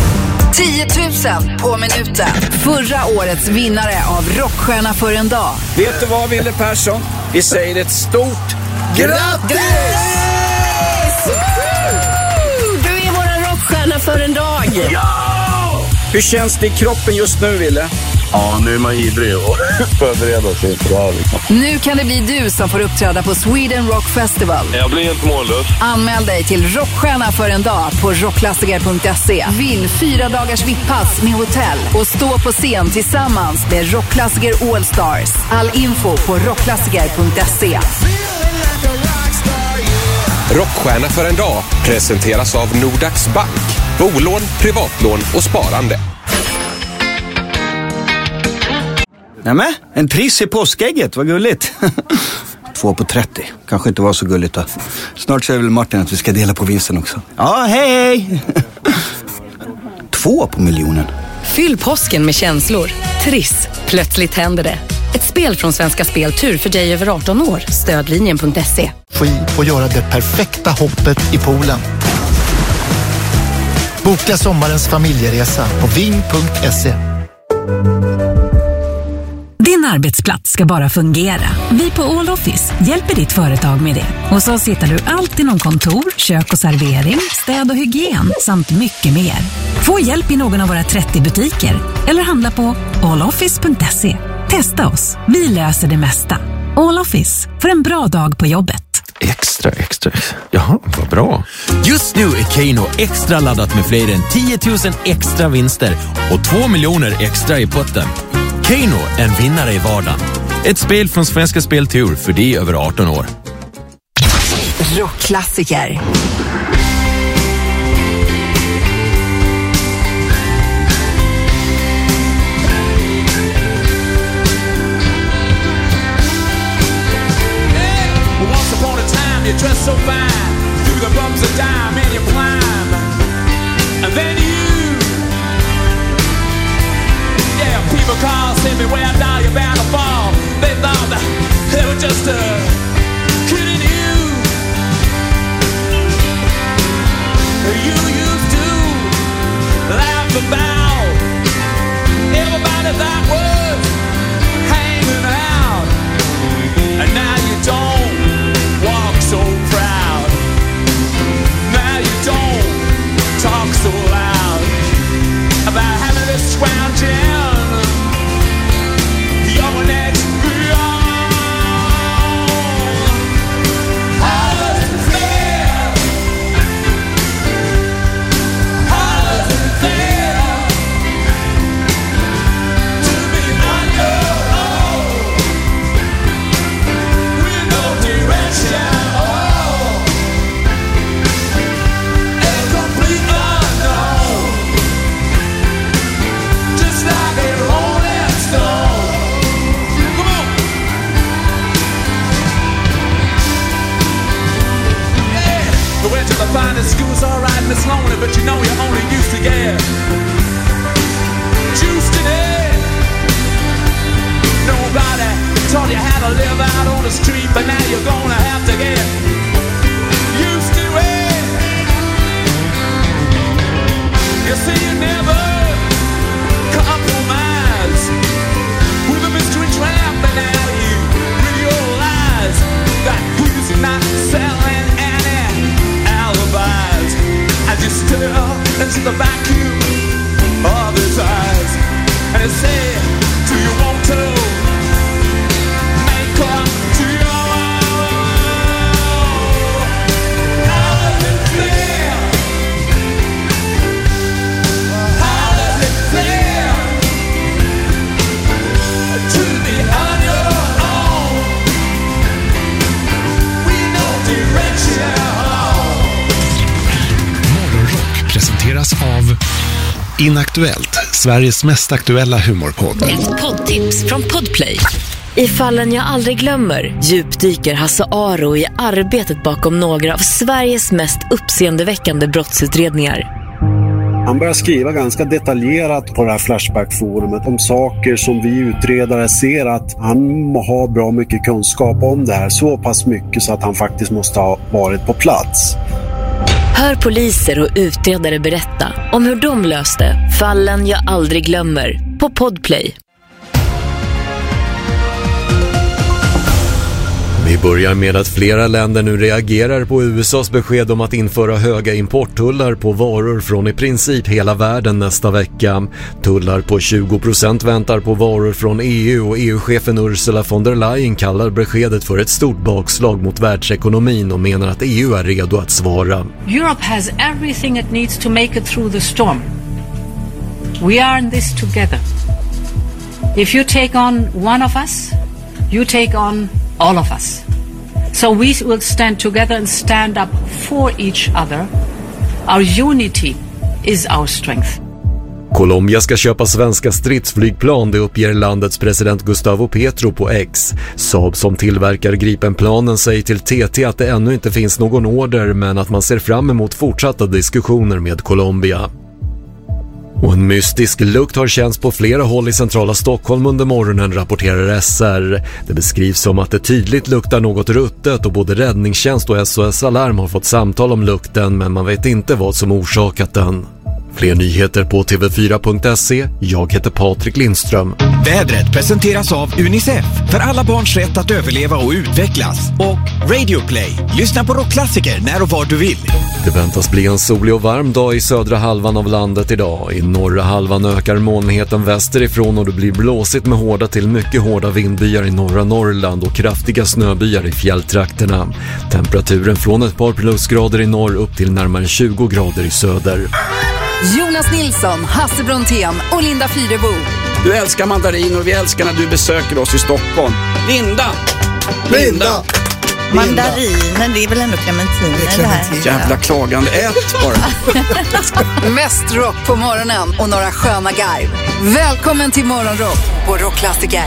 [SPEAKER 2] tio tusen på minuten. Förra årets vinnare av Rockstjärna för en dag.
[SPEAKER 1] Vet du vad, Wille Persson? Vi säger ett stort grattis!
[SPEAKER 11] Du är våra rockstjärna för en dag.
[SPEAKER 1] Ja! Hur känns det i kroppen just nu, Wille?
[SPEAKER 22] Ja, nu är man ivrig och förbereda sig för det här. Liksom.
[SPEAKER 2] Nu kan det bli du som får uppträda på Sweden Rock Festival.
[SPEAKER 22] Jag blir helt mållös.
[SPEAKER 2] Anmäl dig till Rockstjärna för en dag på rockklassiker punkt se. Vinn fyra dagars VIP-pass med hotell och stå på scen tillsammans med Rockklassiker All Stars. All info på rockklassiker punkt se.
[SPEAKER 12] Rockstjärna för en dag presenteras av Nordax Bank. Bolån, privatlån och sparande.
[SPEAKER 16] Nämen, en triss i påskägget, vad gulligt. Två på trettio, kanske inte var så gulligt då. Snart säger väl Martin att vi ska dela på vinsten också. Ja, hej hej! Två på miljonen.
[SPEAKER 17] Fyll påsken med känslor. Triss, plötsligt händer det. Ett spel från Svenska Spel Tur för dig över arton år. Stödlinjen punkt se.
[SPEAKER 13] Och göra det perfekta hoppet i poolen. Boka sommarens familjeresa på ving punkt se.
[SPEAKER 20] Din arbetsplats ska bara fungera. Vi på All Office hjälper ditt företag med det. Och så hittar du allt inom kontor, kök och servering, städ och hygien samt mycket mer. Få hjälp i någon av våra trettio butiker eller handla på all office punkt se. Testa oss, vi löser det mesta. All Office, för en bra dag på jobbet.
[SPEAKER 14] Extra, extra, extra. Jaha, vad bra. Just nu är Keno extra laddat med fler än tio tusen extra vinster och två miljoner extra i potten. Keno, en vinnare i vardagen. Ett spel från Svenska Spel Tur för dig över arton år.
[SPEAKER 2] Rockklassiker.
[SPEAKER 6] You dress so fine, through the bumps of dime and you climb. And then you, yeah, people call, say me where down you're bound to fall. They thought that they were just uh, kidding you. You used to laugh about everybody that was find the school's alright and it's lonely, but you know you only used to get juiced in it. Nobody taught you how to live out on the street, but now you're gonna have to get used to it. You see, you never compromise with a mystery trampling at you with your lies. That who's not selling any alibis as you stare into the vacuum of his eyes, and you say, do you want to make up to your own? How does it feel? How does it feel to be on your own? We know direction.
[SPEAKER 3] Morgonrock presenteras av Inaktuellt, Sveriges mest aktuella humorpodd.
[SPEAKER 17] Ett poddtips från Podplay. I Fallen jag aldrig glömmer djupdyker Hasse Aro i arbetet bakom några av Sveriges mest uppseendeväckande brottsutredningar.
[SPEAKER 7] Han börjar skriva ganska detaljerat på det här Flashback-forumet om saker som vi utredare ser att han har bra mycket kunskap om det här. Så pass mycket så att han faktiskt måste ha varit på plats.
[SPEAKER 17] Hör poliser och utredare berätta om hur de löste fallen jag aldrig glömmer på Podplay.
[SPEAKER 8] Vi börjar med att flera länder nu reagerar på U S A:s besked om att införa höga importtullar på varor från i princip hela världen nästa vecka. Tullar på tjugo procent väntar på varor från E U och E U-chefen Ursula von der Leyen kallar beskedet för ett stort bakslag mot världsekonomin och menar att E U är redo att svara.
[SPEAKER 9] Europe has everything it needs to make it through the storm. We are in this together. If you take on one of us, you take on all of us. So we will stand together and stand up for each other. Our unity is our strength.
[SPEAKER 8] Colombia ska köpa svenska stridsflygplan, det uppger landets president Gustavo Petro på X. Saab som tillverkar Gripenplanen säger till T T att det ännu inte finns någon order, men att man ser fram emot fortsatta diskussioner med Colombia. Och en mystisk lukt har känts på flera håll i centrala Stockholm under morgonen, rapporterar S R. Det beskrivs som att det tydligt luktar något ruttet och både räddningstjänst och S O S Alarm har fått samtal om lukten, men man vet inte vad som orsakat den. Fler nyheter på T V fyra punkt se. Jag heter Patrik Lindström.
[SPEAKER 25] Vädret presenteras av Unicef för alla barns rätt att överleva och utvecklas. Och Radio Play. Lyssna på rockklassiker när och var du vill.
[SPEAKER 8] Det väntas bli en solig och varm dag i södra halvan av landet idag. I norra halvan ökar molnigheten västerifrån och det blir blåsigt med hårda till mycket hårda vindbyar i norra Norrland och kraftiga snöbyar i fjälltrakterna. Temperaturen från ett par plusgrader i norr upp till närmare tjugo grader i söder.
[SPEAKER 2] Jonas Nilsson, Hasse Brontén och Linda Fyrebo.
[SPEAKER 1] Du älskar mandariner och vi älskar när du besöker oss i Stockholm. Linda! Linda!
[SPEAKER 4] Mandariner, det är väl ändå clementiner det, det här.
[SPEAKER 1] Jävla klagande, ät bara.
[SPEAKER 2] Mest rock på morgonen och några sköna garv. Välkommen till Morgonrock på Rockklassiker.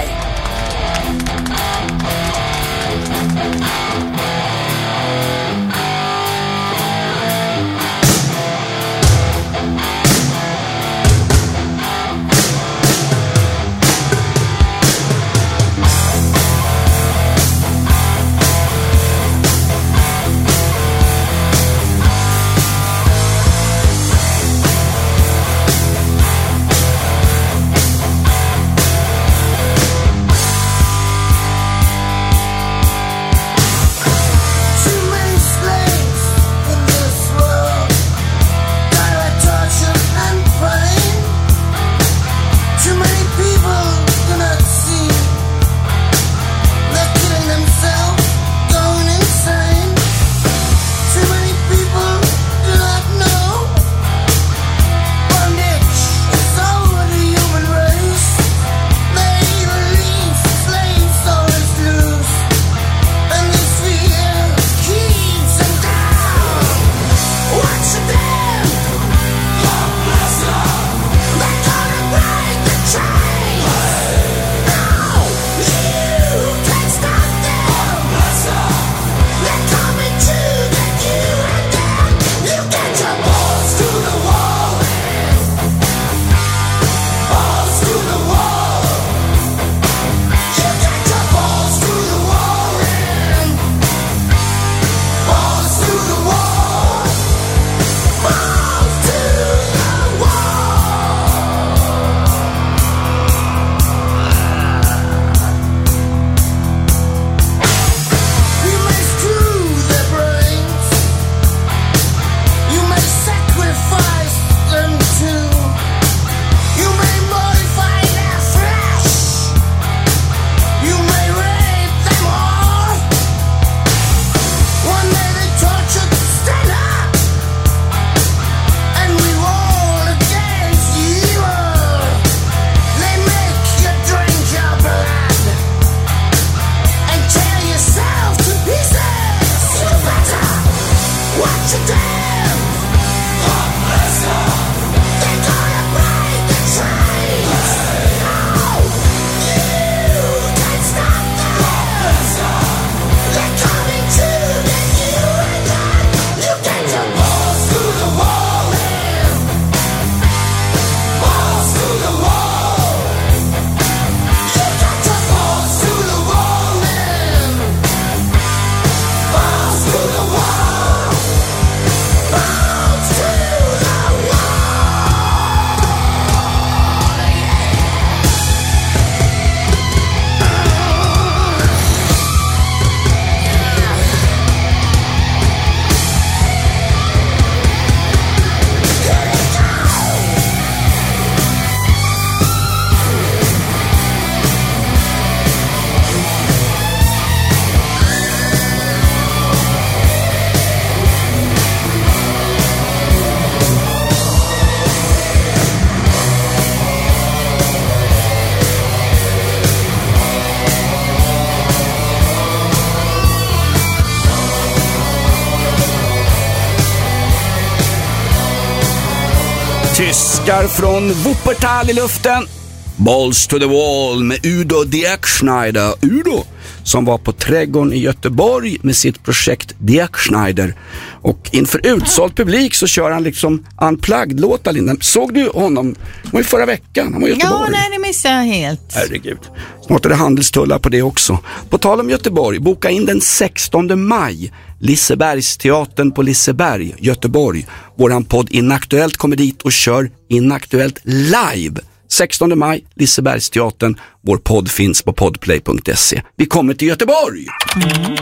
[SPEAKER 1] Tyskar från Wuppertal i luften. Balls to the wall med Udo Dirkschneider. Udo som var på Trädgården i Göteborg med sitt projekt Dirkschneider. Och inför utsåld publik så kör han liksom unplugged-låtar, Linda. Såg du honom? Han var ju förra veckan. Han var i Göteborg.
[SPEAKER 4] Ja, nej, det missade jag helt.
[SPEAKER 1] Herregud. Snart är det handelstullar på det också. På tal om Göteborg, boka in den sextonde maj. Lisebergsteatern på Liseberg, Göteborg. Våran podd Inaktuellt kommer dit och kör Inaktuellt live. sextonde maj, Lisebergsteatern. Vår podd finns på podplay punkt se. Vi kommer till Göteborg!
[SPEAKER 4] Mm.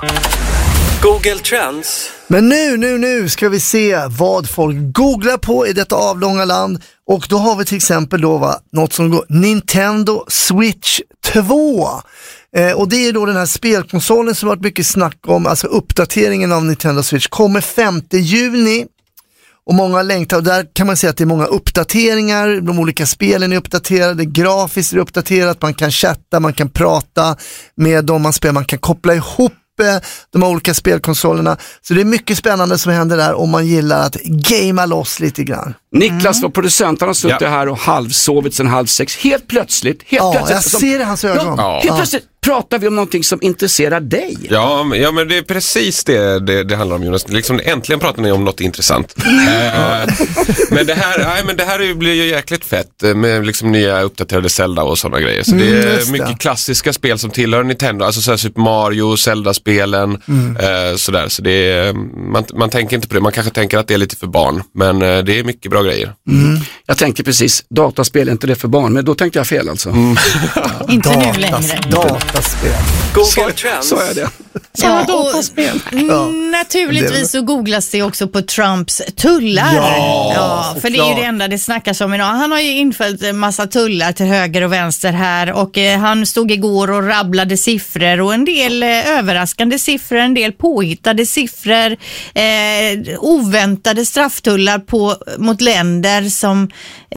[SPEAKER 15] Google Trends.
[SPEAKER 5] Men nu, nu, nu ska vi se vad folk googlar på i detta avlånga land. Och då har vi till exempel då va, något som går Nintendo Switch två. Eh, och det är då den här spelkonsolen som har varit mycket snack om. Alltså uppdateringen av Nintendo Switch kommer femte juni. Och många längtar, och där kan man säga att det är många uppdateringar, de olika spelen är uppdaterade, grafiskt är uppdaterat, man kan chatta, man kan prata med dem man spelar, man kan koppla ihop de här olika spelkonsolerna. Så det är mycket spännande som händer där om man gillar att gamea loss lite grann.
[SPEAKER 1] Niklas var producent, han har suttit ja. här och halvsovit sen halv sex. Helt plötsligt, helt
[SPEAKER 5] ja,
[SPEAKER 1] plötsligt.
[SPEAKER 5] jag
[SPEAKER 1] som,
[SPEAKER 5] ser det hans ögon.
[SPEAKER 1] Ja, helt ja. plötsligt pratar vi om någonting som intresserar dig.
[SPEAKER 12] Ja, men, ja, men det är precis det det, det handlar om, Jonas. Liksom, äntligen pratar ni om något intressant. uh, men det här, nej, men det här blir ju jäkligt fett med liksom nya uppdaterade Zelda och sådana grejer. Så mm, det är mycket det. klassiska spel som tillhör Nintendo. Alltså så här Super Mario, Zelda-spelen, mm. uh, sådär. Så det är, man, man tänker inte på det. Man kanske tänker att det är lite för barn. Men uh, det är mycket bra grejer.
[SPEAKER 1] Mm. Jag tänkte precis, dataspel är inte det för barn. Men då tänkte jag fel alltså.
[SPEAKER 12] Mm.
[SPEAKER 4] Inte nu längre.
[SPEAKER 5] Dataspel.
[SPEAKER 15] Google Trends.
[SPEAKER 1] Så är det.
[SPEAKER 4] Ja, dataspel. Ja. Naturligtvis så googlas det också på Trumps tullar.
[SPEAKER 5] Ja,
[SPEAKER 4] ja För det är ju det enda det snackas om idag. Han har ju infört en massa tullar till höger och vänster här. Och eh, han stod igår och rabblade siffror. Och en del eh, överraskande siffror, en del påhittade siffror. Eh, oväntade strafftullar på, mot länder som